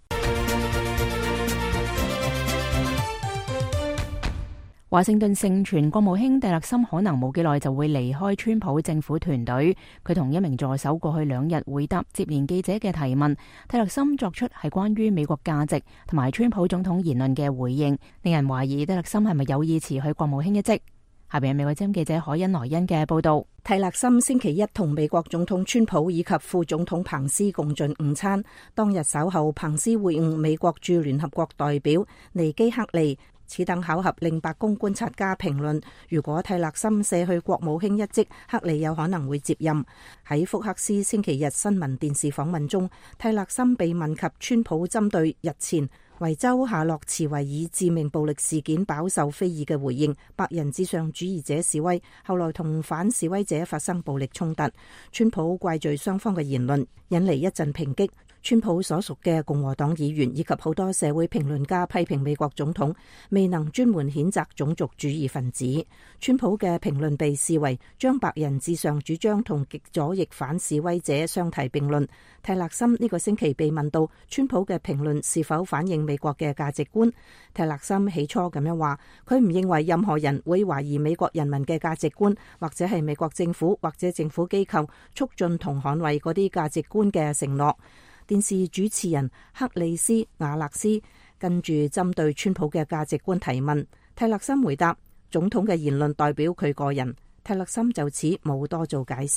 華盛頓盛傳國務卿蒂勒森可能冇幾耐就會離開川普政府團隊。佢同一名助手過去2日回答接連記者嘅提問。蒂勒森作出係關於美國價值同埋川普總統言論嘅回應，令人懷疑蒂勒森係咪有意辭去國務卿一職。下邊係美國之音記者海恩萊恩嘅報道。 蒂勒森星期一同美國總統川普以及副總統彭斯共進午餐。當日稍後，彭斯會晤美國駐聯合國代表尼基克利。此等巧合令白宮觀察家評論，如果蒂勒森卸去國務卿一職，克利有可能會接任。喺福克斯星期日新聞電視訪問中，蒂勒森被問及川普針對日前維州夏洛茨維爾致命暴力事件飽受非議嘅回應，白人至上主義者示威，後來同反示威者發生暴力衝突，川普怪罪雙方嘅言論，引嚟一陣抨擊。川普所屬嘅共和黨議員以及好多社會評論家批評美國總統未能專門譴責種族主義分子。川普嘅評論被視為將白人至上主張同極左翼反示威者相提並論。蒂勒森呢個星期被問到川普嘅評論是否反映美國嘅價值觀，蒂勒森起初咁樣話，佢唔認為任何人會懷疑美國人民嘅價值觀，或者係美國政府或者政府機構促進同捍衛嗰啲價值觀嘅承諾。電視主持人克里斯瓦勒斯跟住針對川普嘅價值觀提問，蒂勒森回答總統嘅言論代表佢個人。蒂勒森就此冇多做解釋。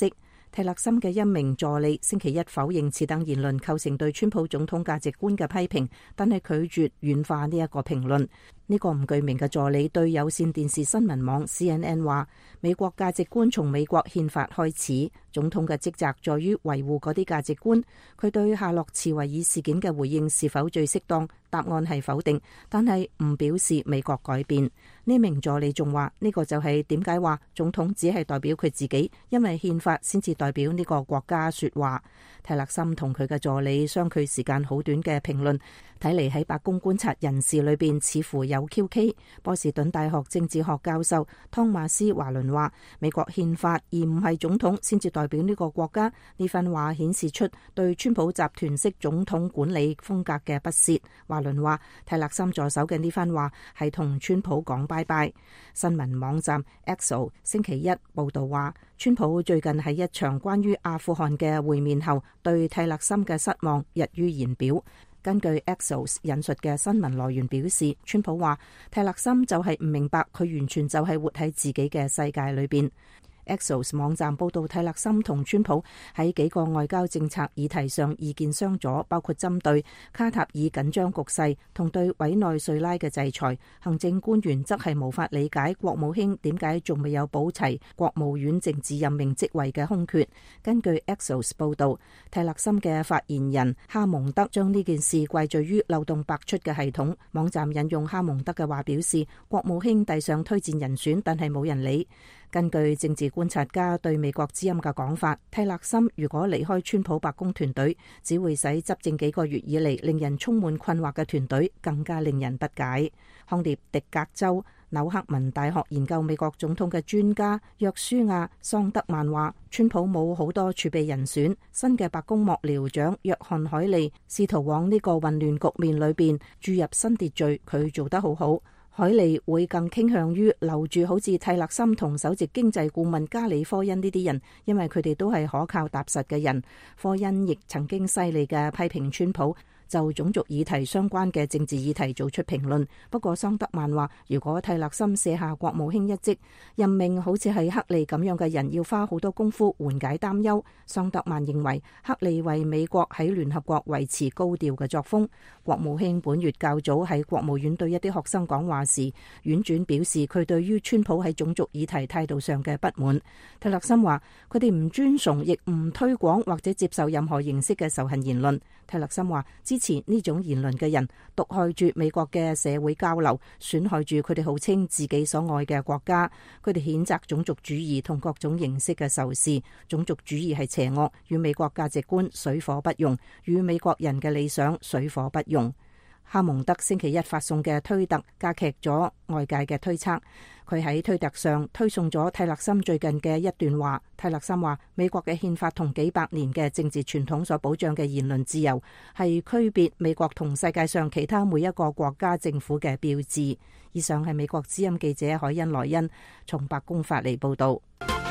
泰勒森嘅一名助理星期一否認此等言論構成對川普總統價值觀嘅批評，但係拒絕軟化呢一個評論。呢個唔具名嘅助理對有線電視新聞網 CNN 話：美國價值觀從美國憲法開始，總統嘅職責在於維護嗰啲價值觀。佢對夏洛茨維爾事件嘅回應是否最適當？答案係否定，但係唔表示美國改變。呢名助理仲話：呢個就係點解話總統只係代表佢自己，因為憲法先至代表呢個國家說話。泰勒森同佢嘅助理相距時間好短嘅評論，睇嚟喺白宮觀察人士裏邊似乎有蹊蹺。波士頓大學政治學教授湯馬斯華倫話：美國憲法而唔係總統先至代表呢個國家。呢番話顯示出對川普集團式總統管理風格嘅不屑。華倫話：泰勒森助手嘅呢番話係同川普講拜拜。新聞網站 Axios 星期一報道話，川普最近喺一場關於阿富汗嘅會面後，對泰勒森嘅失望溢於言表。根據 Axios 引述嘅新聞來源表示，川普話泰勒森就係唔明白佢完全就係活喺自己嘅世界裏邊。Axios 網站報道，泰勒森同川普喺幾個外交政策議題上意見相左，包括針對卡塔爾緊張局勢同對委內瑞拉嘅制裁。行政官員則係無法理解國務卿點解仲未有補齊國務院政治任命職位嘅空缺。根據 Axios 報道，泰勒森嘅發言人哈蒙德將呢件事歸罪於漏洞百出嘅系統。網站引用哈蒙德嘅話表示，國務卿遞上推薦人選，但係冇人理。根據政治觀察家對美國之音嘅講法，泰勒森如果離開川普白宮團隊，只會使執政幾個月以嚟令人充滿困惑嘅團隊更加令人不解。康涅狄格州紐克文大學研究美國總統嘅專家約書亞桑德曼話：川普冇好多儲備人選，新嘅白宮幕僚長約翰海利試圖往呢個混亂局面裏邊注入新秩序，佢做得好好。海利會更傾向於留住好似泰勒森同首席經濟顧問加里科恩呢啲人，因為佢哋都係可靠踏實嘅人。科恩亦曾經犀利嘅批評川普就種族議題相關嘅政治議題做出評論。不過桑德曼話，如果泰勒森卸下國務卿一職，任命好似係克利咁樣嘅人，要花好多功夫緩解擔憂。桑德曼認為克利為美國喺聯合國維持高調嘅作風。國務卿本月較早喺國務院對一啲學生講話時，婉轉表示佢對於川普喺種族議題態度上嘅不滿。泰勒森話佢哋唔尊重亦唔推廣或者接受任何形式嘅仇恨言論。泰勒森話支持呢種言論嘅人毒害住美國嘅社會交流，損害住佢哋號稱自己所愛嘅國家。佢哋譴責種族主義同各種形式嘅仇視。種族主義係邪惡，與美國價值觀水火不容，與美國人嘅理想水火不容。哈蒙德星期一發送嘅推特加劇咗外界嘅推測。佢喺推特上推送咗泰勒森最近嘅一段話。泰勒森話：美國嘅憲法同幾百年嘅政治傳統所保障嘅言論自由，係區別美國同世界上其他每一個國家政府嘅標誌。以上係美國之音記者海恩萊恩從白宮發嚟報導。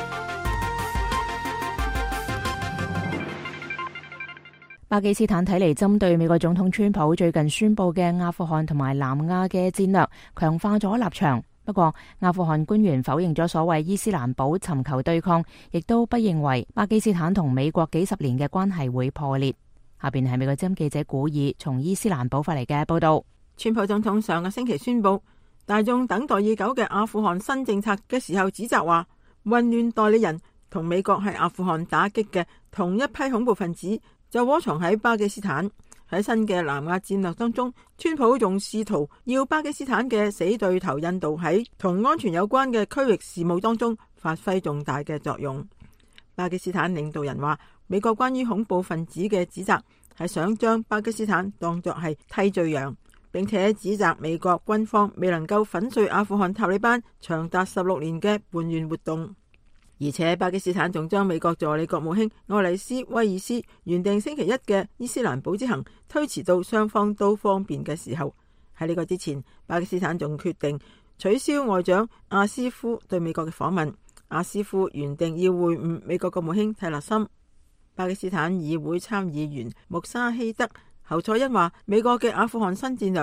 巴基斯坦睇嚟針對美國總統川普最近宣布嘅阿富汗同埋南亞嘅戰略，強化咗立場。不過，阿富汗官員否認咗所謂伊斯蘭堡尋求對抗，亦都不認為巴基斯坦同美國幾十年嘅關係會破裂。下邊係美國之音記者古爾從伊斯蘭堡發嚟嘅報道。 川普總統上個星期宣布大眾等待已久嘅阿富汗新政策嘅時候，指責話混亂代理人同美國喺阿富汗打擊嘅同一批恐怖分子就窩藏喺巴基斯坦。喺新嘅南亞戰略當中，川普仲試圖要巴基斯坦嘅死對頭印度喺同安全有關嘅區域事務當中發揮重大嘅作用。巴基斯坦領導人話，美國關於恐怖分子嘅指責係想將巴基斯坦當作係替罪羊，並且指責美國軍方未能夠粉碎阿富汗塔利班長達16年嘅叛亂活動。而且巴基斯坦仲將美國助理國務卿愛麗絲威爾斯原定星期一嘅伊斯蘭堡之行推遲到雙方都方便嘅時候。喺呢個之前，巴基斯坦仲決定取消外長阿斯夫對美國嘅訪問。阿斯夫原定要會晤美國國務卿泰勒森。巴基斯坦議會參議員穆沙希德侯賽因話，美國嘅阿富汗新戰略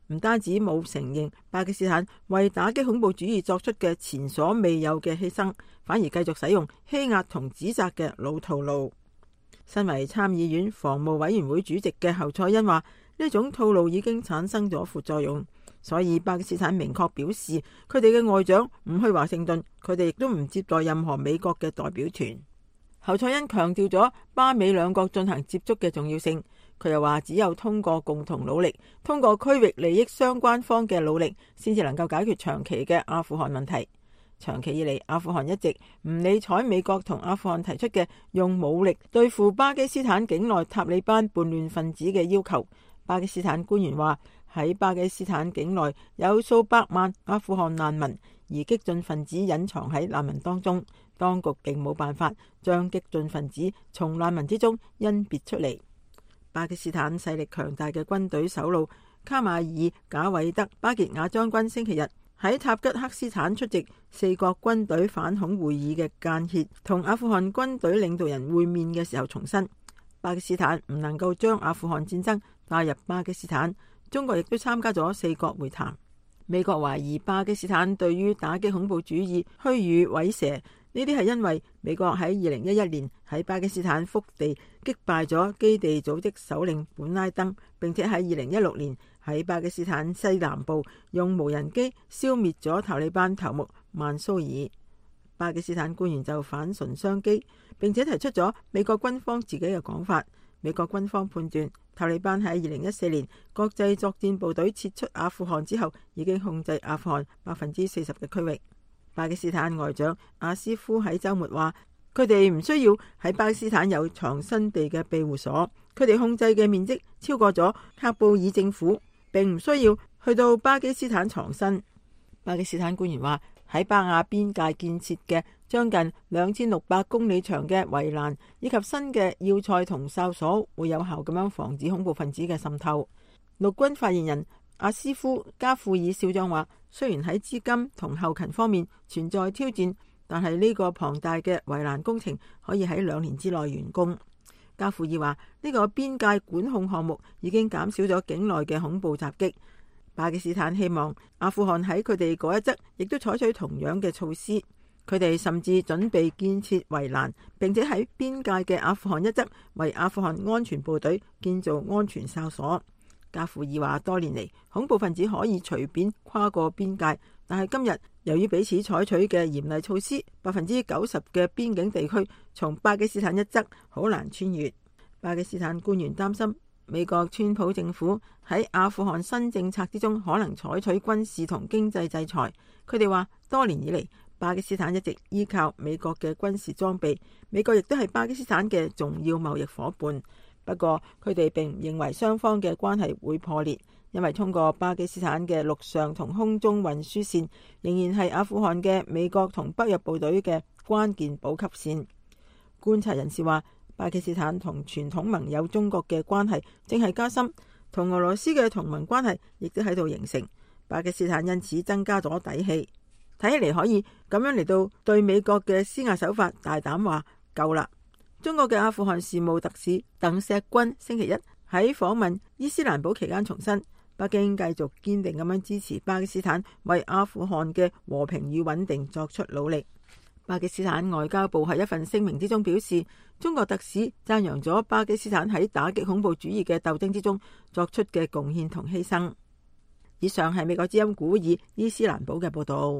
唔單止冇承認巴基斯坦為打擊恐怖主義作出嘅前所未有嘅犧牲，反而繼續使用欺壓同指責嘅老套路。身為參議院防務委員會主席嘅侯賽因話，呢種套路已經產生咗副作用，所以巴基斯坦明確表示佢哋嘅外長唔去華盛頓，佢哋亦都唔接待任何美國嘅代表團。侯賽因強調咗巴美兩國進行接觸嘅重要性，佢又話只有通過共同努力，通過區域利益相關方嘅努力，先至能夠解決長期嘅阿富汗問題。長期以嚟，阿富汗一直唔理睬美國同阿富汗提出嘅用武力對付巴基斯坦境內塔利班叛亂分子嘅要求。巴基斯坦官員話，喺巴基斯坦境內有數百萬阿富汗難民，而激進分子隱藏喺難民當中，當局並冇辦法將激進分子從難民之中甄別出嚟。巴基斯坦勢力強大嘅軍隊首腦卡馬爾賈偉德巴傑亞將軍星期日喺塔吉克斯坦出席四國軍隊反恐會議嘅間歇同阿富汗軍隊領導人會面嘅時候重申，巴基斯坦唔能夠將阿富汗戰爭帶入巴基斯坦。中國亦都參加咗四國會談。美國懷疑巴基斯坦對於打擊恐怖主義虛與委蛇，呢啲係因為美國喺2011年喺巴基斯坦腹地擊敗咗基地組織首領本拉登，並且喺2016年喺巴基斯坦西南部用無人機消滅咗塔利班頭目曼蘇爾。巴基斯坦官員就反唇相譏，並且提出咗美國軍方自己嘅講法。美國軍方判斷塔利班喺2014年國際作戰部隊撤出阿富汗之後，已經控制阿富汗40%嘅區域。巴基斯坦外長阿斯夫喺週末話，佢哋唔需要喺巴基斯坦有藏身地嘅庇護所，佢哋控制嘅面積超過咗喀布爾政府，並唔需要去到巴基斯坦藏身。巴基斯坦官員話，喺巴亞邊界建設嘅將近2600公里長嘅圍欄以及新嘅要塞同哨所，會有效咁樣防止恐怖分子嘅滲透。陸軍發言人阿斯夫加庫爾少將話，雖然喺資金同後勤方面存在挑戰，但係呢個龐大嘅圍欄工程可以喺2年之內完工。加庫爾話，呢個邊界管控項目已經減少咗境內嘅恐怖襲擊。巴基斯坦希望阿富汗喺佢哋嗰一側亦都採取同樣嘅措施，佢哋甚至準備建設圍欄，並且喺邊界嘅阿富汗一側為阿富汗安全部隊建造安全哨所。加庫爾話，多年嚟恐怖分子可以隨便跨過邊界，但係今日由於彼此採取嘅嚴厲措施，90%嘅邊境地區從巴基斯坦一側好難穿越。巴基斯坦官員擔心美國川普政府喺阿富汗新政策之中可能採取軍事同經濟制裁。佢哋話，多年以嚟巴基斯坦一直依靠美國嘅軍事裝備，美國亦都係巴基斯坦嘅重要貿易夥伴。不過佢哋並唔認為雙方嘅關係會破裂，因為通過巴基斯坦嘅陸上同空中運輸線仍然係阿富汗嘅美國同北約部隊嘅關鍵補給線。觀察人士話，巴基斯坦同傳統盟友中國嘅關係正係加深，同俄羅斯嘅同盟關係亦都喺度形成。巴基斯坦因此增加咗底氣，睇起嚟可以咁樣嚟到對美國嘅施壓手法大膽話夠啦。中國嘅阿富汗事務特使鄧錫軍星期一喺訪問伊斯蘭堡期間重申，北京繼續堅定咁樣支持巴基斯坦為阿富汗嘅和平與穩定作出努力。巴基斯坦外交部喺一份聲明之中表示，中國特使讚揚咗巴基斯坦喺打擊恐怖主義嘅鬥爭之中作出嘅貢獻同犧牲。以上係美國之音古爾伊斯蘭堡嘅報道。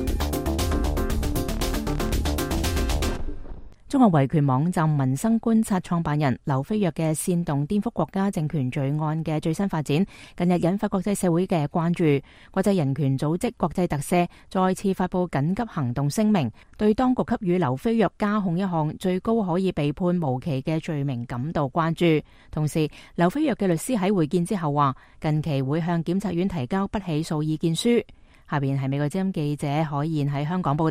中國維權網站民生觀察創辦人劉飛躍嘅煽動顛覆國家政權罪案嘅最新發展，近日引發國際社會嘅關注。國際人權組織國際特赦再次發布緊急行動聲明，對當局給予劉飛躍加控一項最高可以被判無期嘅罪名感到關注。同時，劉飛躍嘅律師喺會見之後話，近期會向檢察院提交不起訴意見書。下邊係美國之音記者海燕喺香港報道。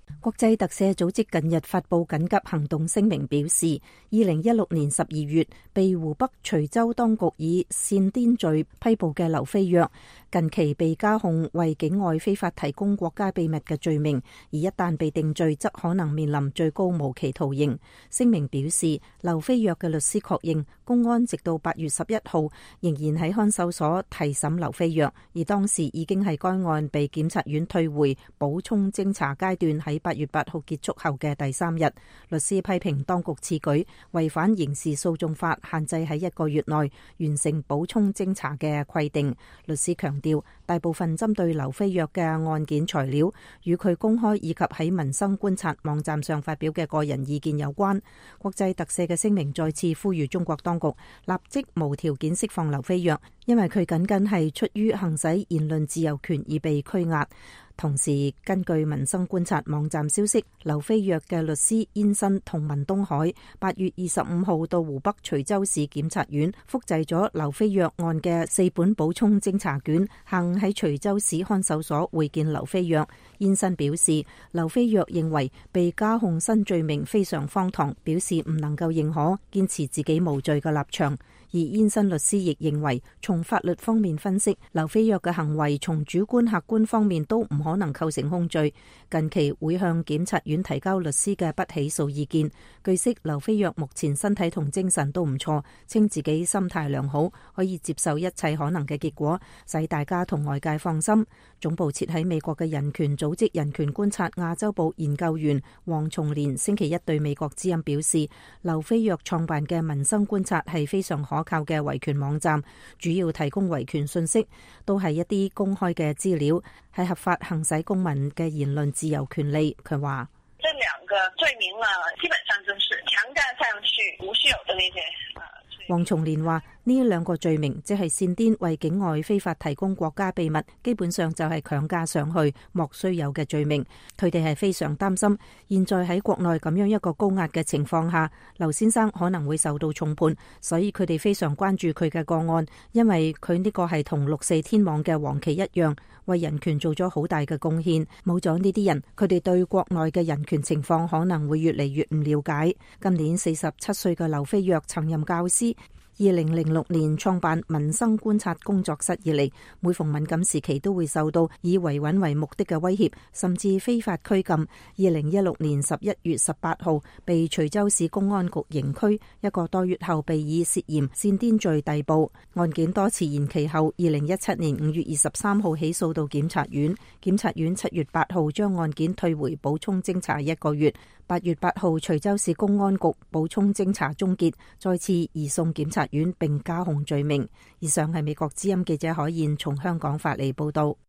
國際特赦組織近日發布緊急行動聲明，表示2016年12月被湖北徐州當局以煽顛罪批捕嘅劉飛躍，近期被加控為境外非法提供國家秘密嘅罪名，而一旦被定罪，則可能面臨最高無期徒刑。聲明表示，劉飛躍嘅律師確認，公安直到8月11號仍然喺看守所提審劉飛躍，而當時已經係該案被檢察院退回補充偵查階段喺8月8號結束後嘅第3日。律師批評當局此舉違反刑事訴訟法限制喺1個月內完成補充偵查嘅規定。律師強調，大部分針對劉飛躍嘅案件材料與佢公開以及喺民生觀察網站上發表嘅個人意見有關。國際特赦嘅聲明再次呼籲中國當局立即無條件釋放劉飛躍，因為佢僅僅係出於行使言論自由權而被拘押。同時，根據民生觀察網站消息，劉飛躍嘅律師燕新同文東海8月25號到湖北徐州市檢察院複製咗劉飛躍案嘅4本補充偵查卷，下午喺徐州市看守所會見劉飛躍。燕新表示，劉飛躍認為被加控新罪名非常荒唐，表示唔能夠認可，堅持自己無罪嘅立場。而燕新律師亦認為，從法律方面分析，劉飛躍嘅行為從主觀客觀方面都唔可能構成控罪。近期會向檢察院提交律師嘅不起訴意見。據悉，劉飛躍目前身體同精神都唔錯，稱自己心態良好，可以接受一切可能嘅結果，使大家同外界放心。總部設喺美國嘅人權組織人權觀察亞洲部研究員黃松蓮星期一對美國之音表示，劉飛躍創辦嘅民生觀察係非常可靠嘅維權網站，主要提供維權信息，都係一啲公開嘅資料，係合法行使公民嘅言論自由權利。佢話： 這兩個罪名呢，基本上就是強加上去無需有的那些。 黃松蓮話：呢兩個罪名即係煽顛為境外非法提供國家秘密，基本上就係強加上去莫須有嘅罪名。佢哋係非常擔心，現在喺國內咁樣一個高壓嘅情況下，劉先生可能會受到重判，所以佢哋非常關注佢嘅個案，因為佢呢個係同6四天網嘅黃旗一樣，為人權做咗好大嘅貢獻。冇咗呢啲人，佢哋對國內嘅人權情況可能會越嚟越唔了解。今年47歲嘅劉飛躍曾任教師，2006年創辦民生觀察工作室以嚟，每逢敏感時期都會受到以維穩為目的嘅威脅，甚至非法拘禁。2016年11月18號被徐州市公安局刑拘，1個多月後被以涉嫌煽顛罪逮捕。案件多次延期後，2017年5月23號起訴到檢察院，檢察院7月8號將案件退回補充偵查1個月。8月8號，徐州市公安局補充偵查終結，再次移送檢察院並加控罪名。以上係美國之音記者海燕從香港發嚟報道。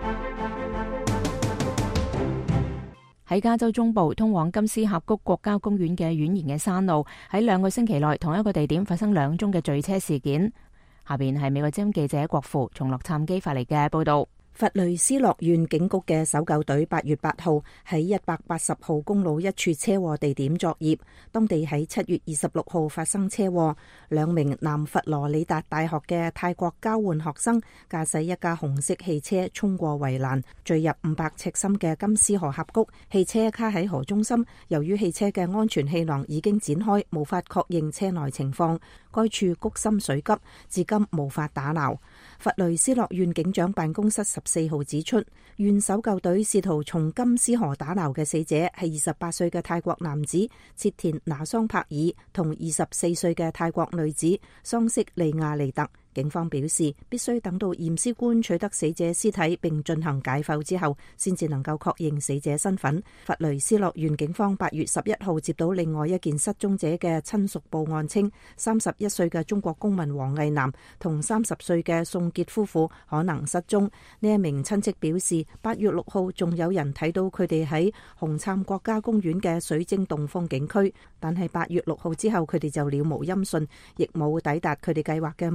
喺加州中部通往金斯峽谷國家公園嘅蜿蜒嘅山路，喺2個星期內同一個地點發生2宗嘅墜車事件。下邊係美國之音記者郭富從洛杉磯發嚟嘅報道。 佛雷斯諾縣警局嘅搜救隊8月8號喺180號公路一處車禍地點作業，當地喺7月26號發生車禍，2名南佛羅里達大學嘅泰國交換學生駕駛一架紅色汽車衝過圍欄，墜入500尺深嘅金斯河峽谷，汽車卡喺河中心。由於汽車嘅安全氣囊已經展開，無法確認車內情況，該處谷深水急，至今無法打撈。佛雷斯諾縣警長辦公室14號指出，縣搜救隊試圖從金斯河打撈嘅死者係28歲嘅泰國男子切田拿桑柏爾同24歲嘅泰國女子桑色利亞利特。警方表示，必須等到驗屍官取得死者屍體並進行解剖之後，先至能夠確認死者身份。佛雷斯諾縣警方8月11號接到另外一件失蹤者嘅親屬報案稱，31歲嘅中國公民黃毅南同30歲嘅宋傑夫婦可能失蹤。呢一名親戚表示，8月6號仲有人睇到佢哋喺紅杉國家公園嘅水晶洞風景區，但係8月6號之後佢哋就了無音訊，亦冇抵達佢哋計劃嘅目的地。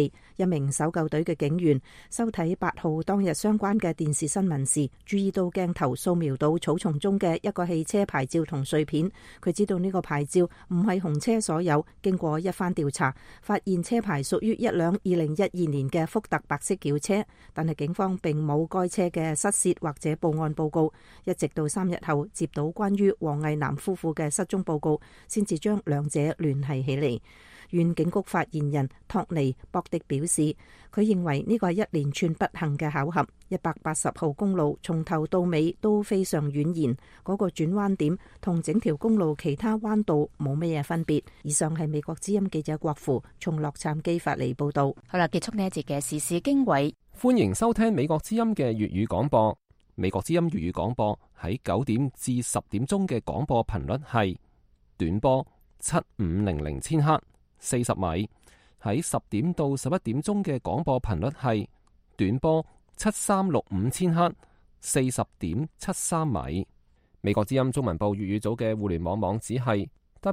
地，一名搜救隊嘅警員收睇8號當日相關嘅電視新聞時，注意到鏡頭掃描到草叢中嘅一個汽車牌照同碎片。佢知道呢個牌照唔係紅車所有，經過一番調查，發現車牌屬於一輛2012年嘅福特白色轎車，但係警方並冇該車嘅失竊或者報案報告，一直到3日後接到關於黃毅南夫婦嘅失蹤報告，先至將兩者聯繫起嚟。縣警局發言人托尼·博迪表示，佢認為呢個係一連串不幸嘅巧合。180號公路從頭到尾都非常蜿蜒，嗰個轉彎點同整條公路其他彎道冇咩嘢分別。以上係美國之音記者郭芙從洛杉磯發嚟報道。 好啦，結束呢一節嘅時事經緯。 歡迎收聽美國之音嘅粵語廣播。美國之音粵語廣播喺9點至10點鐘嘅廣播頻率係短波7500千赫40米，喺10點到11點鐘嘅廣播頻率係短波7365千赫40.73米。美國之音中文部粵語組嘅互聯網網址係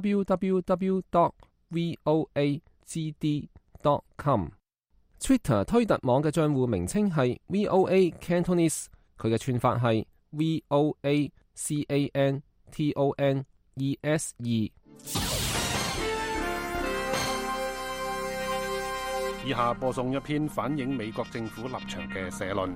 www.voagd.com。Twitter 推特網嘅賬戶名稱係 VOA Cantonese， 佢嘅串法係 VOACANTONESE。 以下播送一篇反映美國政府立場嘅社論。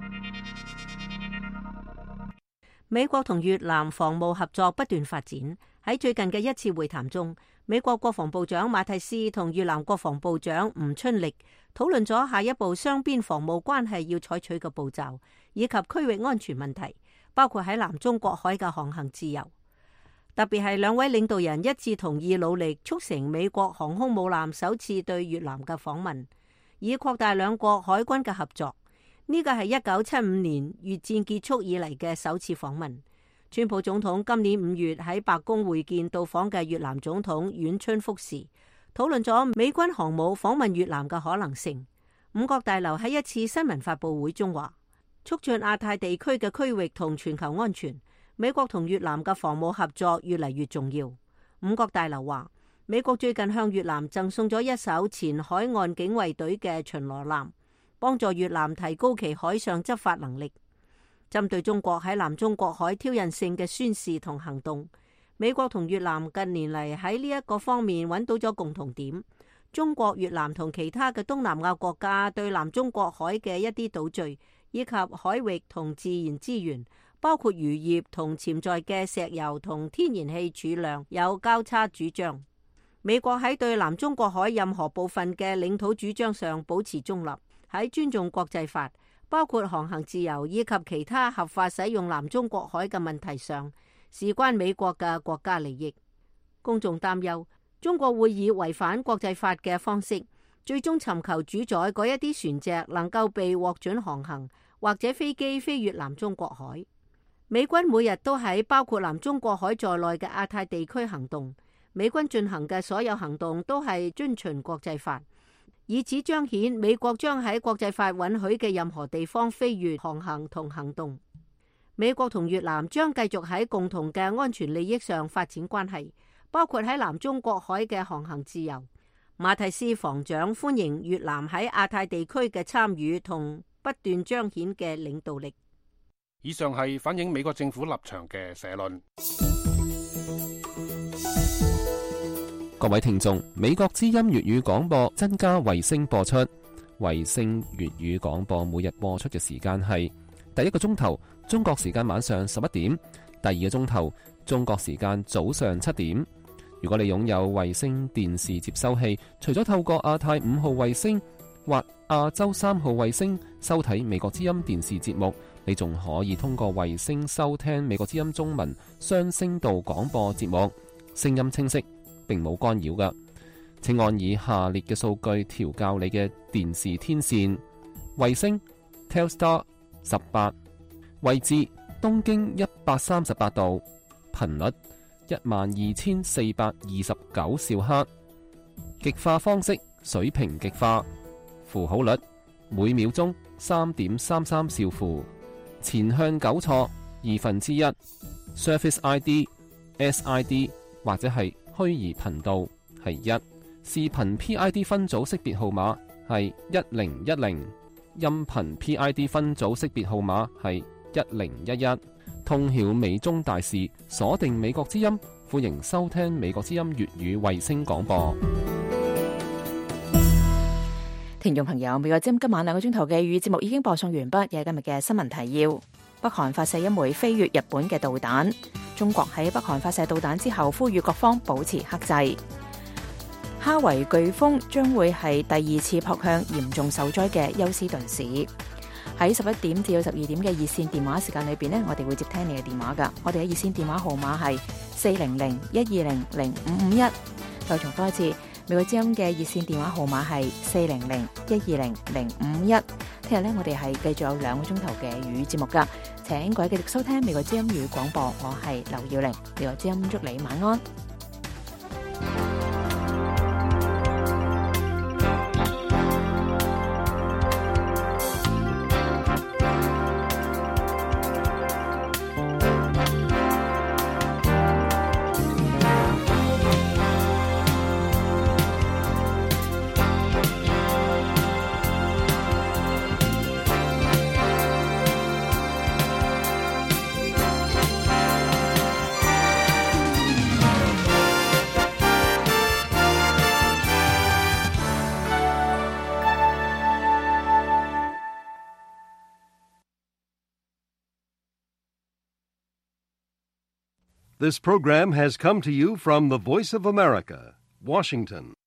美國同越南防務合作不斷發展。喺最近嘅一次會談中，美國國防部長馬蒂斯同越南國防部長吳春力討論咗下一步雙邊防務關係要採取嘅步驟，以及區域安全問題，包括喺南中國海嘅航行自由。特別係兩位領導人一致同意努力促成美國航空母艦首次對越南嘅訪問，以擴大兩國海軍嘅合作。呢個係1975年越戰結束以嚟嘅首次訪問。川普總統今年5月喺白宮會見到訪嘅越南總統阮春福時，討論咗美軍航母訪問越南嘅可能性。五角大樓喺一次新聞發佈會中話，促進亞太地區嘅區域同全球安全，美國同越南嘅防務合作越嚟越重要。五角大樓話，美國最近向越南贈送咗一艘前海岸警衛隊嘅巡邏艦，幫助越南提高其海上執法能力。針對中國喺南中國海挑釁性嘅宣示同行動，美國同越南近年嚟喺呢一個方面揾到咗共同點。中國、越南同其他嘅東南亞國家對南中國海嘅一啲島嶼以及海域同自然資源，包括漁業同潛在嘅石油同天然氣儲量有交叉主張。美國喺對南中國海任何部分嘅領土主張上保持中立，喺尊重國際法，包括航行自由以及其他合法使用南中國海嘅問題上，事關美國嘅國家利益。公眾擔憂中國會以違反國際法嘅方式，最終尋求主宰嗰一啲船隻能夠被獲准航行，或者飛機飛越南中國海。美軍每日都喺包括南中國海在內嘅亞太地區行動，美軍進行嘅所有行動都係遵循國際法，以此彰顯美國將喺國際法允許嘅任何地方飛越、航行同行動。美國同越南將繼續喺共同嘅安全利益上發展關係，包括喺南中國海嘅航行自由。馬蒂斯防長歡迎越南喺亞太地區嘅參與同不斷彰顯嘅領導力。 以上係反映美國政府立場嘅社論。 各位聽眾，美國之音粵語廣播增加衛星播出。衛星粵語廣播每日播出嘅時間係第一個鐘頭中國時間晚上11點，第二個鐘頭中國時間早上7點。如果你擁有衛星電視接收器，除咗透過亞太5號衛星或亞洲3號衛星收睇美國之音電視節目，你仲可以通過衛星收聽美國之音中文雙聲道廣播節目，聲音清晰，並冇干擾㗎。請按以下列嘅數據調校你嘅電視天線：衛星 Telstar 18，位置東經138度，頻率12429兆赫，極化方式水平極化，符號率每秒鐘3.33兆符，前向糾錯1/2， Surface ID、SID 或者係虛擬頻道係1，視頻 PID 分組識別號碼係1010，音頻 PID 分組識別號碼係1011。通曉美中大事，鎖定美國之音，歡迎收聽美國之音粵語衛星廣播。 聽眾朋友，美國之音今晚2個鐘頭嘅粵語節目已經播送完畢，有今日嘅新聞提要。北韓發射一枚飛越日本嘅導彈，中國喺北韓發射導彈之後呼籲各方保持克制。哈維颶風將會係第2次撲向嚴重受災嘅休斯頓市。喺11點至到12點嘅熱線電話時間裏邊呢，我哋會接聽你嘅電話噶。我哋嘅熱線電話號碼係400-120-0551。再重複一次，美國之音嘅熱線電話號碼係400-120-0551。聽日呢，我哋係繼續有2個鐘頭嘅粵語節目噶，請各位繼續收聽美國之音粵語廣播。我係劉耀玲，美國之音祝你晚安。 This program has come to you from the Voice of America, Washington.